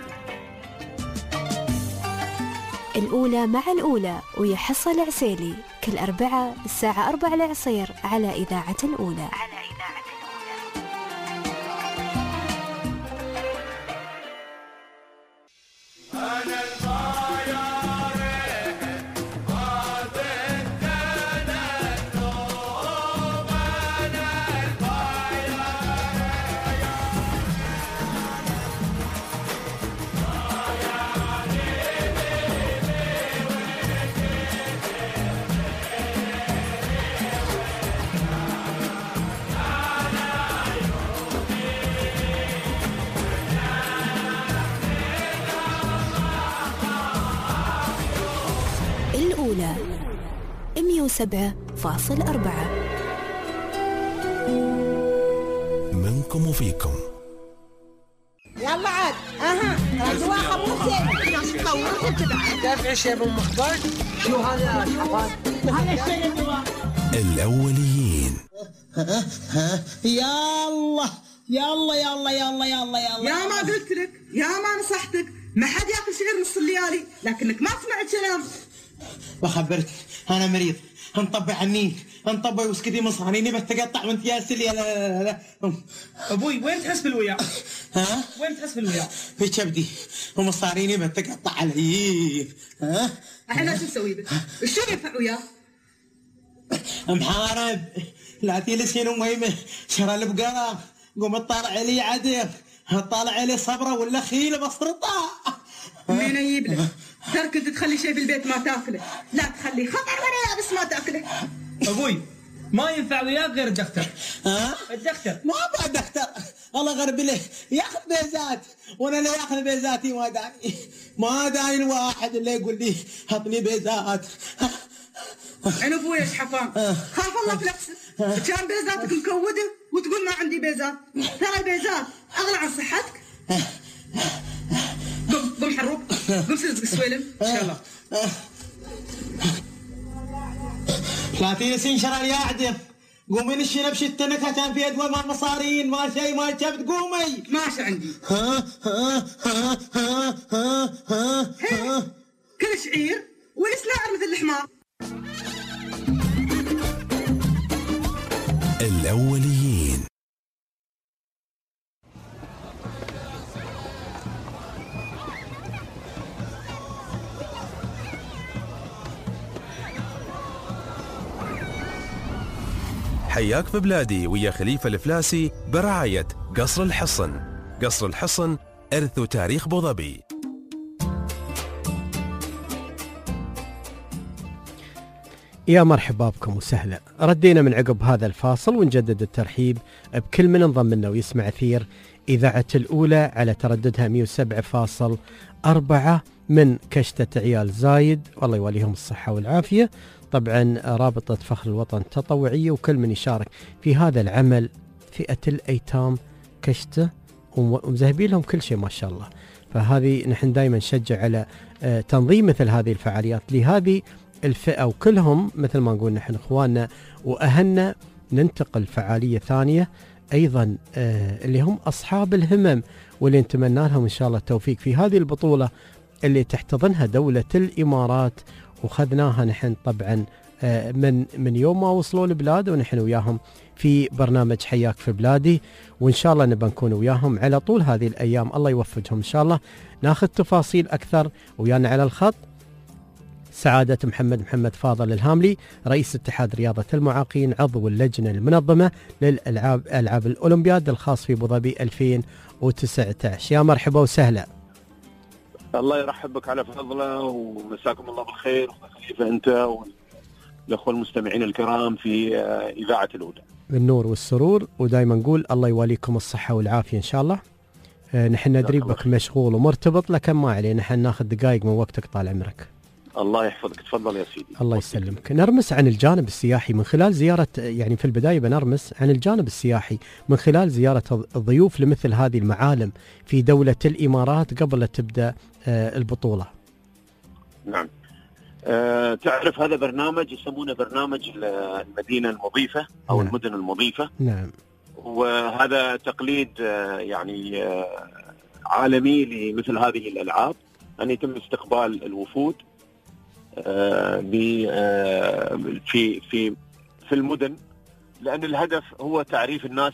الأولى مع الأولى ويحصل العسيلي كل أربعة الساعة 4 العصير على إذاعة الأولى. الأولى 107.4. منكم وفيكم. يلا عاد رجوا خبرتي طورت بعد دافع شيء من مخبر. شو هذا هذا الشيء اللي الأوليين. يلا يلا يلا يلا يلا يلا يا ما قلت لك يا ما نصحتك ما حد ياكل شعير نص الليالي لكنك ما سمعت كلام. وخبرتك انا مريض انطبع عني انطبع وسكتي مصاريني بتقطع وانت يا سلي. لا ابوي وين تحس بالوياه؟ وين تحس بالوياه؟ في كبدي ومصاريني بتقطع علي. احنا شو نسوي بك؟ شو ينفع وياه؟ محارب لا تيلسين وميمه شرى البقره قوم طالع لي عدير طالع لي صبره ولا خيل بسرطه. مين يجيب لك؟ ترى كنت تخلي شيء في البيت ما تاكله لا تخلي خطر ولا يابس ما تاكله. ابوي ما ينفع وياك غير الدكتور. الدكتور ما ابغى دكتور الله غرب له ياخذ بيزات وانا لا ياخذ بيزاتي ما داني الواحد اللي يقول لي حطني بيزات. انا ابوي شحفان خاف الله في نفسك كان بيزاتك مكوده وتقول ما عندي بيزات. ترى البيزات اغلى عن صحتك. قم حروق قم سلسك السويلم ان شاء الله. 30 سنة شرى لي عدم قومي نشي نبشي التنكة كان في ادوى ما مصارين ما شيء ما شفت قومي ماشي عندي. كل شعير والسناعر مثل الحمار. الأوليين. حياك في بلادي ويا خليفة الفلاسي برعاية قصر الحصن. قصر الحصن إرث وتاريخ بوظبي. يا مرحبا بكم وسهلا. ردينا من عقب هذا الفاصل ونجدد الترحيب بكل من انضم لنا ويسمع أثير إذاعة الأولى على ترددها 107.4 من كشتة عيال زايد والله يوليهم الصحة والعافية. طبعا رابطة فخر الوطن تطوعية وكل من يشارك في هذا العمل فئة الأيتام كشتة ومذهبين لهم كل شيء ما شاء الله. فهذه نحن دائما نشجع على تنظيم مثل هذه الفعاليات لهذه الفئة وكلهم مثل ما نقول نحن اخواننا واهلنا. ننتقل فعالية ثانية ايضا اللي هم اصحاب الهمم واللي نتمنى لهم ان شاء الله التوفيق في هذه البطولة اللي تحتضنها دولة الامارات وخذناها نحن طبعا من يوم ما وصلوا البلاد ونحن وياهم في برنامج حياك في بلادي وان شاء الله نبى نكون وياهم على طول هذه الايام. الله يوفقهم ان شاء الله. ناخذ تفاصيل اكثر ويانا على الخط سعادة محمد فاضل الهاملي رئيس اتحاد رياضة المعاقين عضو اللجنة المنظمة للألعاب الأولمبياد الخاص في أبوظبي 2019. يا مرحبا وسهلا. الله يرحب بك على فضله ومساكم الله بالخير خليفة أنت والأخوة المستمعين الكرام في إذاعة الأولى. بالنور والسرور ودائما نقول الله يواليكم الصحة والعافية إن شاء الله. نحن ندري بك مشغول ومرتبط لكن ما عليه نحن ناخذ دقائق من وقتك طال عمرك. الله يحفظك تفضل يا سيدي. الله يسلمك. نرمس عن الجانب السياحي من خلال زيارة يعني في البداية بنرمس عن الجانب السياحي من خلال زيارة الضيوف لمثل هذه المعالم في دولة الإمارات قبل تبدأ البطولة. نعم. تعرف هذا برنامج يسمونه برنامج المدينة المضيفة أو المدن المضيفة. نعم. وهذا تقليد يعني عالمي لمثل هذه الألعاب أن يتم استقبال الوفود في المدن لأن الهدف هو تعريف الناس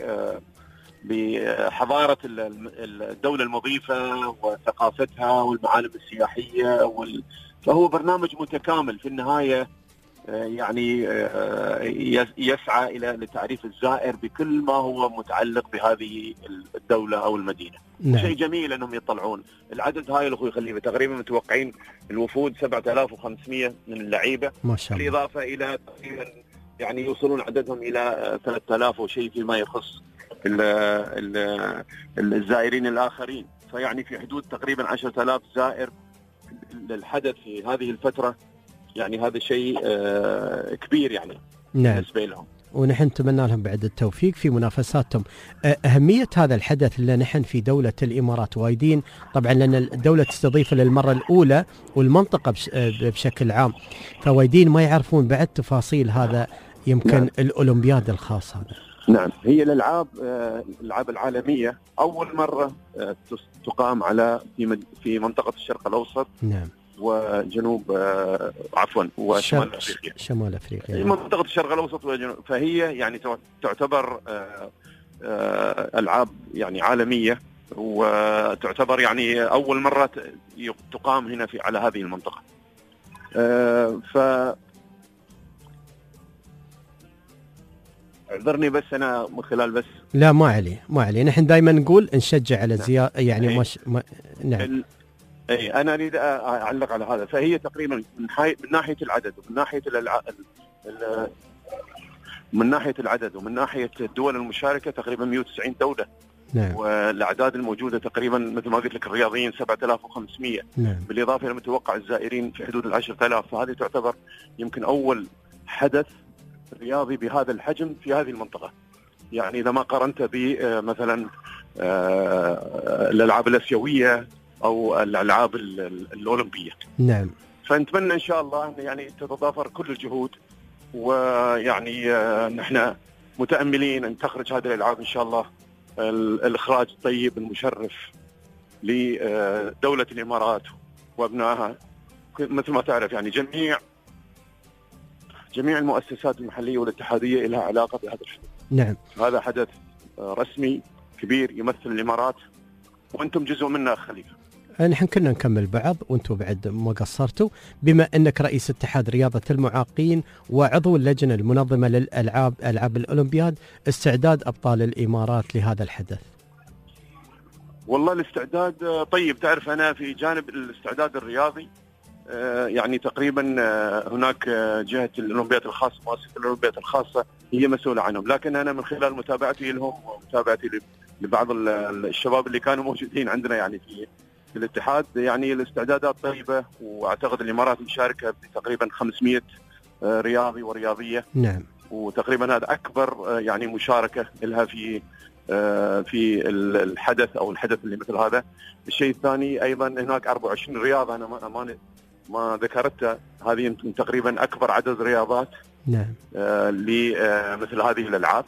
بحضارة الدولة المضيفة وثقافتها والمعالم السياحية فهو برنامج متكامل في النهاية يعني يسعى إلى لتعريف الزائر بكل ما هو متعلق بهذه الدولة أو المدينة. نعم. شيء جميل أنهم يطلعون العدد هاي الأخوي خليفة تقريبا متوقعين الوفود 7500 من اللعيبة ما شاء الله بالإضافة إلى تقريبا يعني يوصلون عددهم إلى 3000 وشيء فيما يخص الزائرين الآخرين فيعني في حدود تقريبا 10,000 زائر للحدث في هذه الفترة يعني هذا شيء كبير يعني نعم. بالنسبة لهم. ونحن نتمنى لهم بعد التوفيق في منافساتهم. أهمية هذا الحدث اللي نحن في دولة الإمارات وايدين، طبعا لأن الدولة تستضيفه للمرة الأولى والمنطقة بشكل عام، فوايدين ما يعرفون بعد تفاصيل هذا يمكن. نعم. الأولمبياد الخاص هذا. نعم، هي الألعاب العالمية أول مرة تقام في منطقة الشرق الأوسط. نعم. وجنوب وشمال أفريقيا. شمال أفريقيا. منطقة الشرق الأوسط وجنوب، فهي يعني تعتبر ألعاب يعني عالمية، وتعتبر يعني أول مرة تقام هنا على هذه المنطقة. اعذرني بس أنا من خلال بس. لا ما عليه نحن دائما نقول نشجع على زيادة يعني نعم. اي انا اريد اعلق على هذا. فهي تقريبا من ناحيه العدد ومن ناحيه من ناحيه العدد ومن ناحيه الدول المشاركه تقريبا 190 دوله. نعم. والاعداد الموجوده تقريبا مثل ما قلت لك الرياضيين 7500. نعم. بالاضافه الى متوقع الزائرين في حدود 10,000. فهذه تعتبر يمكن اول حدث رياضي بهذا الحجم في هذه المنطقه. يعني اذا ما قارنت بمثلا الالعاب الاسيويه او الالعاب الاولمبيه. نعم. فنتمنى ان شاء الله يعني تتضافر كل الجهود، ويعني نحن متاملين ان تخرج هذه الالعاب ان شاء الله الاخراج الطيب المشرف لدوله الامارات وابنائها. مثل ما تعرف يعني جميع المؤسسات المحليه والاتحاديه لها علاقه بهذا الحدث. نعم. هذا حدث رسمي كبير يمثل الامارات، وانتم جزء منه خليفه. نحن كنا نكمل بعض وانتم بعد ما قصرتوا، بما انك رئيس اتحاد رياضة المعاقين وعضو اللجنة المنظمة للألعاب الأولمبياد، استعداد أبطال الإمارات لهذا الحدث. والله الاستعداد طيب. تعرف أنا في جانب الاستعداد الرياضي يعني تقريبا هناك جهة الأولمبياد الخاصة، مؤسسة الأولمبياد الخاصة هي مسؤولة عنهم، لكن أنا من خلال متابعتي لهم ومتابعتي لبعض الشباب اللي كانوا موجودين عندنا يعني في الاتحاد، يعني الاستعدادات طيبة، واعتقد الامارات مشاركة بتقريبا 500 رياضي ورياضية. نعم. وتقريبا هذا اكبر يعني مشاركة لها في الحدث او الحدث اللي مثل هذا. الشيء الثاني ايضا هناك 24 رياضة انا ما ذكرتها، هذه يمكن تقريبا اكبر عدد رياضات. نعم. لمثل هذه الالعاب.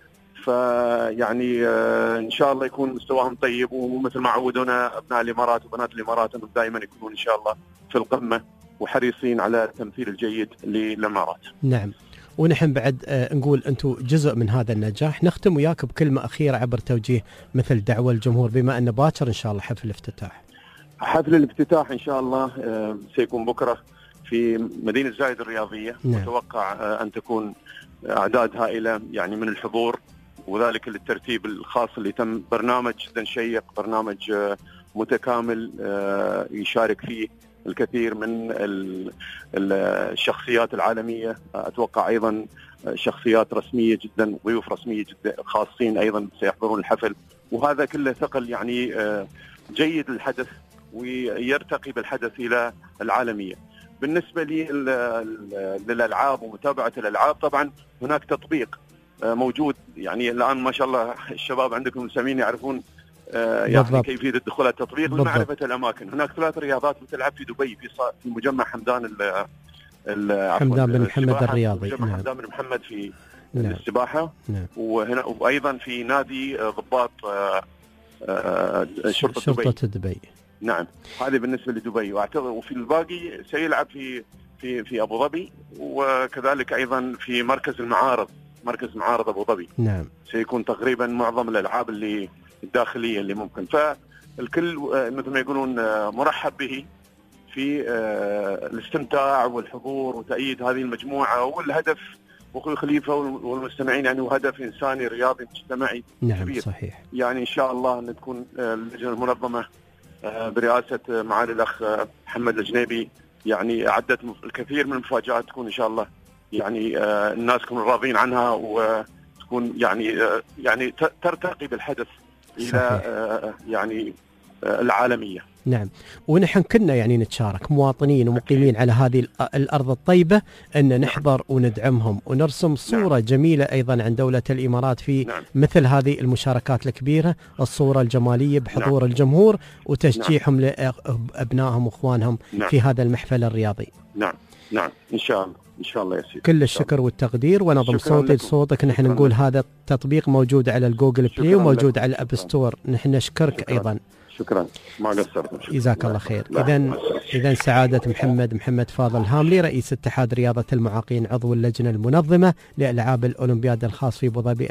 فيعني ان شاء الله يكون مستواهم طيب، ومثل ما عودونا ابناء الامارات وبنات الامارات انهم دائما يكونون ان شاء الله في القمه وحريصين على التمثيل الجيد للامارات. نعم. ونحن بعد نقول انتم جزء من هذا النجاح. نختم وياك بكلمه اخيره عبر توجيه مثل دعوه الجمهور، بما ان باكر ان شاء الله حفل الافتتاح. حفل الافتتاح ان شاء الله سيكون بكره في مدينه زايد الرياضيه. نعم. متوقع ان تكون اعداد هائله يعني من الحضور، وذلك للترتيب الخاص اللي تم. برنامج جدا شيق، برنامج متكامل يشارك فيه الكثير من الشخصيات العالمية. أتوقع أيضا شخصيات رسمية جدا، ضيوف رسمية جدا خاصين أيضا سيحضرون الحفل، وهذا كله ثقل يعني جيد للحدث ويرتقي بالحدث إلى العالمية. بالنسبة للألعاب ومتابعة الألعاب، طبعا هناك تطبيق موجود يعني الآن ما شاء الله الشباب عندكم المسامين يعرفون يعني كيفية الدخول على التطبيق ومعرفة الأماكن. هناك 3 رياضات بتلعب في دبي في مجمع حمدان بن محمد الرياضي. مجمع حمدان بن محمد في السباحة. وهنا وأيضا في نادي ضباط شرطة دبي. نعم، هذه بالنسبة لدبي. واعتقد وفي الباقي سيلعب في أبو ظبي، وكذلك أيضا في مركز معارض أبو ظبي. نعم. سيكون تقريبا معظم الألعاب اللي الداخلية اللي ممكن. فالكل مثل ما يقولون مرحب به في الاستمتاع والحضور وتأييد هذه المجموعة. والهدف أخوي خليفة والمستمعين يعني هو هدف إنساني رياضي مجتمعي. نعم كبير. صحيح. يعني إن شاء الله أن تكون اللجنة المنظمة برئاسة معالي الأخ محمد الجنيبي يعني أعدت الكثير من المفاجآت تكون إن شاء الله يعني الناس يكونوا راضين عنها، وتكون يعني ترتقي بالحدث إلى يعني العالمية. نعم. ونحن كنا يعني نتشارك مواطنين ومقيمين على هذه الأرض الطيبة أن نحضر وندعمهم ونرسم صورة جميلة أيضا عن دولة الإمارات في مثل هذه المشاركات الكبيرة، الصورة الجمالية بحضور الجمهور وتشجيعهم لأبنائهم وإخوانهم في هذا المحفل الرياضي. نعم إن شاء الله، إن شاء الله يصير. كل الشكر والتقدير، ونضم صوتي لصوتك. نحن نقول هذا التطبيق موجود على الجوجل بلاي وموجود على الأب ستور. نحن نشكرك أيضا. شكرا، ما قصرت. جزاك الله خير. إذن سعادة محمد فاضل الهاملي رئيس اتحاد رياضة المعاقين، عضو اللجنة المنظمة لألعاب الأولمبياد الخاص في أبو ظبي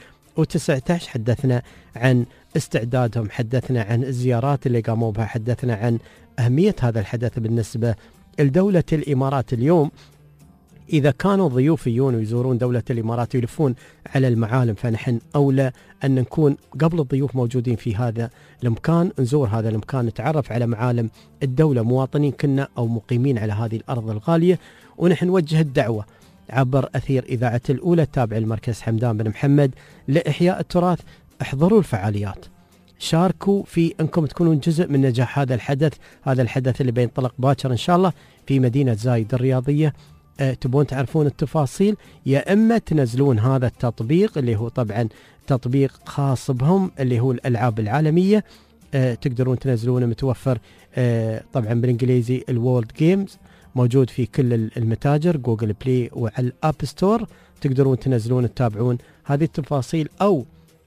2019، حدثنا عن استعدادهم، حدثنا عن الزيارات اللي قاموا بها، حدثنا عن أهمية هذا الحدث بالنسبة لدولة الإمارات. اليوم إذا كانوا ضيوف يجون ويزورون دولة الإمارات ويلفون على المعالم، فنحن أولى أن نكون قبل الضيوف موجودين في هذا المكان، نزور هذا المكان، نتعرف على معالم الدولة، مواطنين كنا أو مقيمين على هذه الأرض الغالية. ونحن نوجه الدعوة عبر أثير إذاعة الأولى التابع لمركز حمدان بن محمد لإحياء التراث. احضروا الفعاليات، شاركوا في أنكم تكونون جزء من نجاح هذا الحدث اللي بينطلق باكر إن شاء الله في مدينة زايد الرياضية. تبون تعرفون التفاصيل، يا إما تنزلون هذا التطبيق اللي هو طبعا تطبيق خاص بهم اللي هو الألعاب العالمية، تقدرون تنزلونه، متوفر طبعا بالإنجليزي الوورلد جيمز، موجود في كل المتاجر جوجل بلاي وعلى الأب ستور. تقدرون تنزلون تتابعون هذه التفاصيل، أو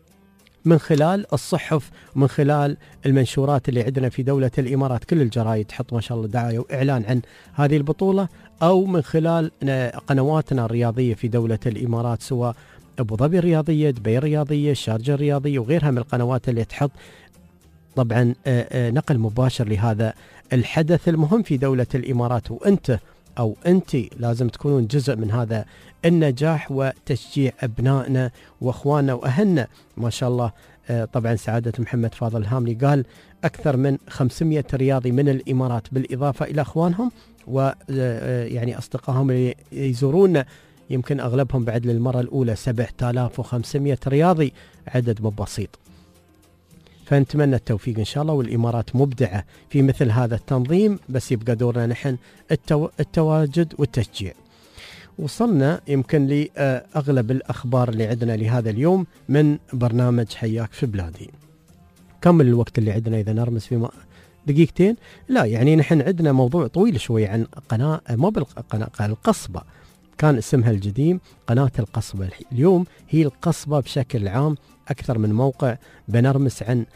من خلال الصحف ومن خلال المنشورات اللي عندنا في دولة الإمارات. كل الجرايد تحط ما شاء الله دعاية وإعلان عن هذه البطولة، أو من خلال قنواتنا الرياضية في دولة الإمارات، سواء أبو ظبي الرياضية، دبي الرياضية، الشارجة الرياضية، وغيرها من القنوات اللي تحط طبعا نقل مباشر لهذا الحدث المهم في دولة الإمارات. وأنت أو أنت لازم تكونون جزء من هذا النجاح وتشجيع أبنائنا وأخواننا وأهلنا. ما شاء الله طبعا سعادة محمد فاضل الهاملي قال أكثر من 500 رياضي من الإمارات، بالإضافة إلى أخوانهم ويعني أصدقائهم اللي يزورونا، يمكن أغلبهم بعد للمرة الأولى. 7500 رياضي، عدد مو بسيط. فنتمنى التوفيق إن شاء الله، والإمارات مبدعة في مثل هذا التنظيم، بس يبقى دورنا نحن التواجد والتشجيع. وصلنا يمكن لأغلب الأخبار اللي عندنا لهذا اليوم من برنامج حياك في بلادي. كمل الوقت اللي عندنا إذا نرمز في دقيقتين. لا يعني نحن عندنا موضوع طويل شوي عن قناة، ما بالقناة، القصبة كان اسمها القديم قناة القصبة. اليوم هي القصبة بشكل عام. أكثر من موقع بنرمس عن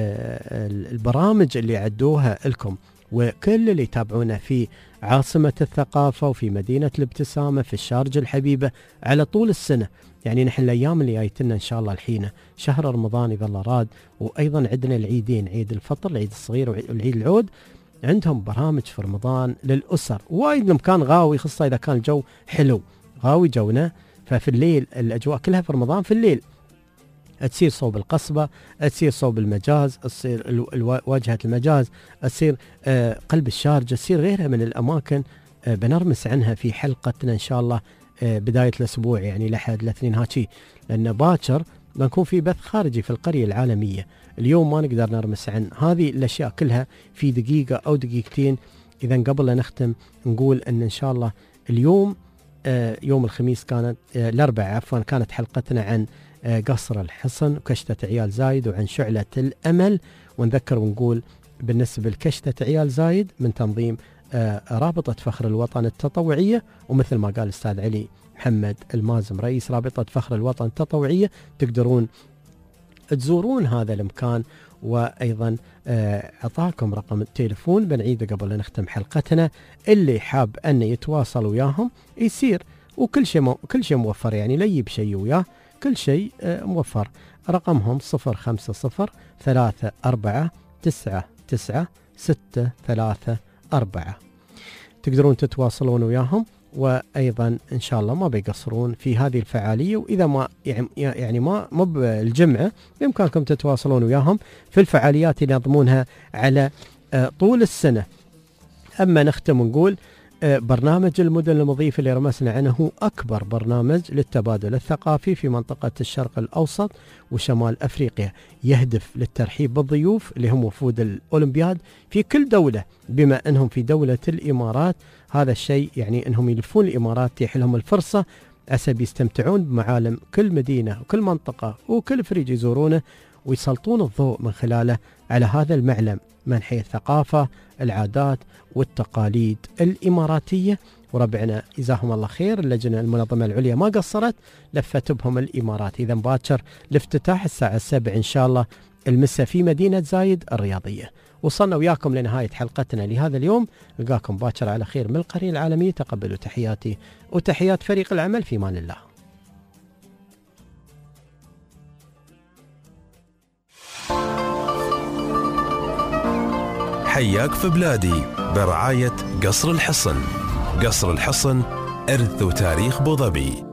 البرامج اللي عدوها لكم، وكل اللي يتابعونا في عاصمة الثقافة وفي مدينة الابتسامة في الشارجة الحبيبة على طول السنة. يعني نحن الأيام اللي جايتنا إن شاء الله الحين شهر رمضان إذا الله راد، وأيضا عندنا العيدين، عيد الفطر، العيد الصغير والعيد العود، عندهم برامج في رمضان للأسر. وايد المكان غاوي، خاصة إذا كان الجو حلو، غاوي جونا. ففي الليل الأجواء كلها في رمضان في الليل تصير صوب القصبة، تصير صوب المجاز، تصير واجهة المجاز، تصير قلب الشارجة، تصير غيرها من الأماكن بنرمس عنها في حلقتنا إن شاء الله بداية الأسبوع، يعني الأحد الاثنين هاتشي، لأن باكر بنكون في بث خارجي في القرية العالمية. اليوم ما نقدر نرمس عن هذه الأشياء كلها في دقيقة أو دقيقتين. إذا قبل لا نختم نقول أن شاء الله اليوم يوم الخميس كانت الأربعاء عفوا كانت حلقتنا عن قصر الحصن وكشتة عيال زايد وعن شعلة الأمل. ونذكر ونقول بالنسبة لكشتة عيال زايد من تنظيم رابطة فخر الوطن التطوعية، ومثل ما قال الأستاذ علي محمد المازم رئيس رابطة فخر الوطن التطوعية، تقدرون تزورون هذا المكان. وأيضا أعطاكم رقم التليفون بنعيده قبل أن نختم حلقتنا، اللي حاب أن يتواصل وياهم يصير، وكل شيء موفر، يعني لا يجيب شيء وياه، كل شيء موفر. رقمهم 054-34-99-634. تقدرون تتواصلون وياهم، وأيضا إن شاء الله ما بيقصرون في هذه الفعالية. وإذا ما يعني ما بالجمعة بإمكانكم تتواصلون وياهم في الفعاليات اللي ينظمونها على طول السنة. أما نختم ونقول برنامج المدن المضيفة اللي رمسنا عنه هو أكبر برنامج للتبادل الثقافي في منطقة الشرق الأوسط وشمال أفريقيا، يهدف للترحيب بالضيوف اللي هم وفود الأولمبياد في كل دولة. بما أنهم في دولة الإمارات، هذا الشيء يعني أنهم يلفون الإمارات، يتيح لهم الفرصة عسب يستمتعون بمعالم كل مدينة وكل منطقة وكل فريق يزورونه، ويسلطون الضوء من خلاله على هذا المعلم من حيث الثقافة، العادات والتقاليد الإماراتية. وربعنا جزاهم الله خير، اللجنة المنظمة العليا ما قصرت، لفت بهم الإمارات. إذا باكر الافتتاح الساعة 7 إن شاء الله المساء في مدينة زايد الرياضية. وصلنا وياكم لنهاية حلقتنا لهذا اليوم، نلقاكم باكر على خير من القرية العالمية. تقبلوا تحياتي وتحيات فريق العمل، في امان الله. حياك في بلادي برعاية قصر الحصن. قصر الحصن إرث وتاريخ أبو ظبي.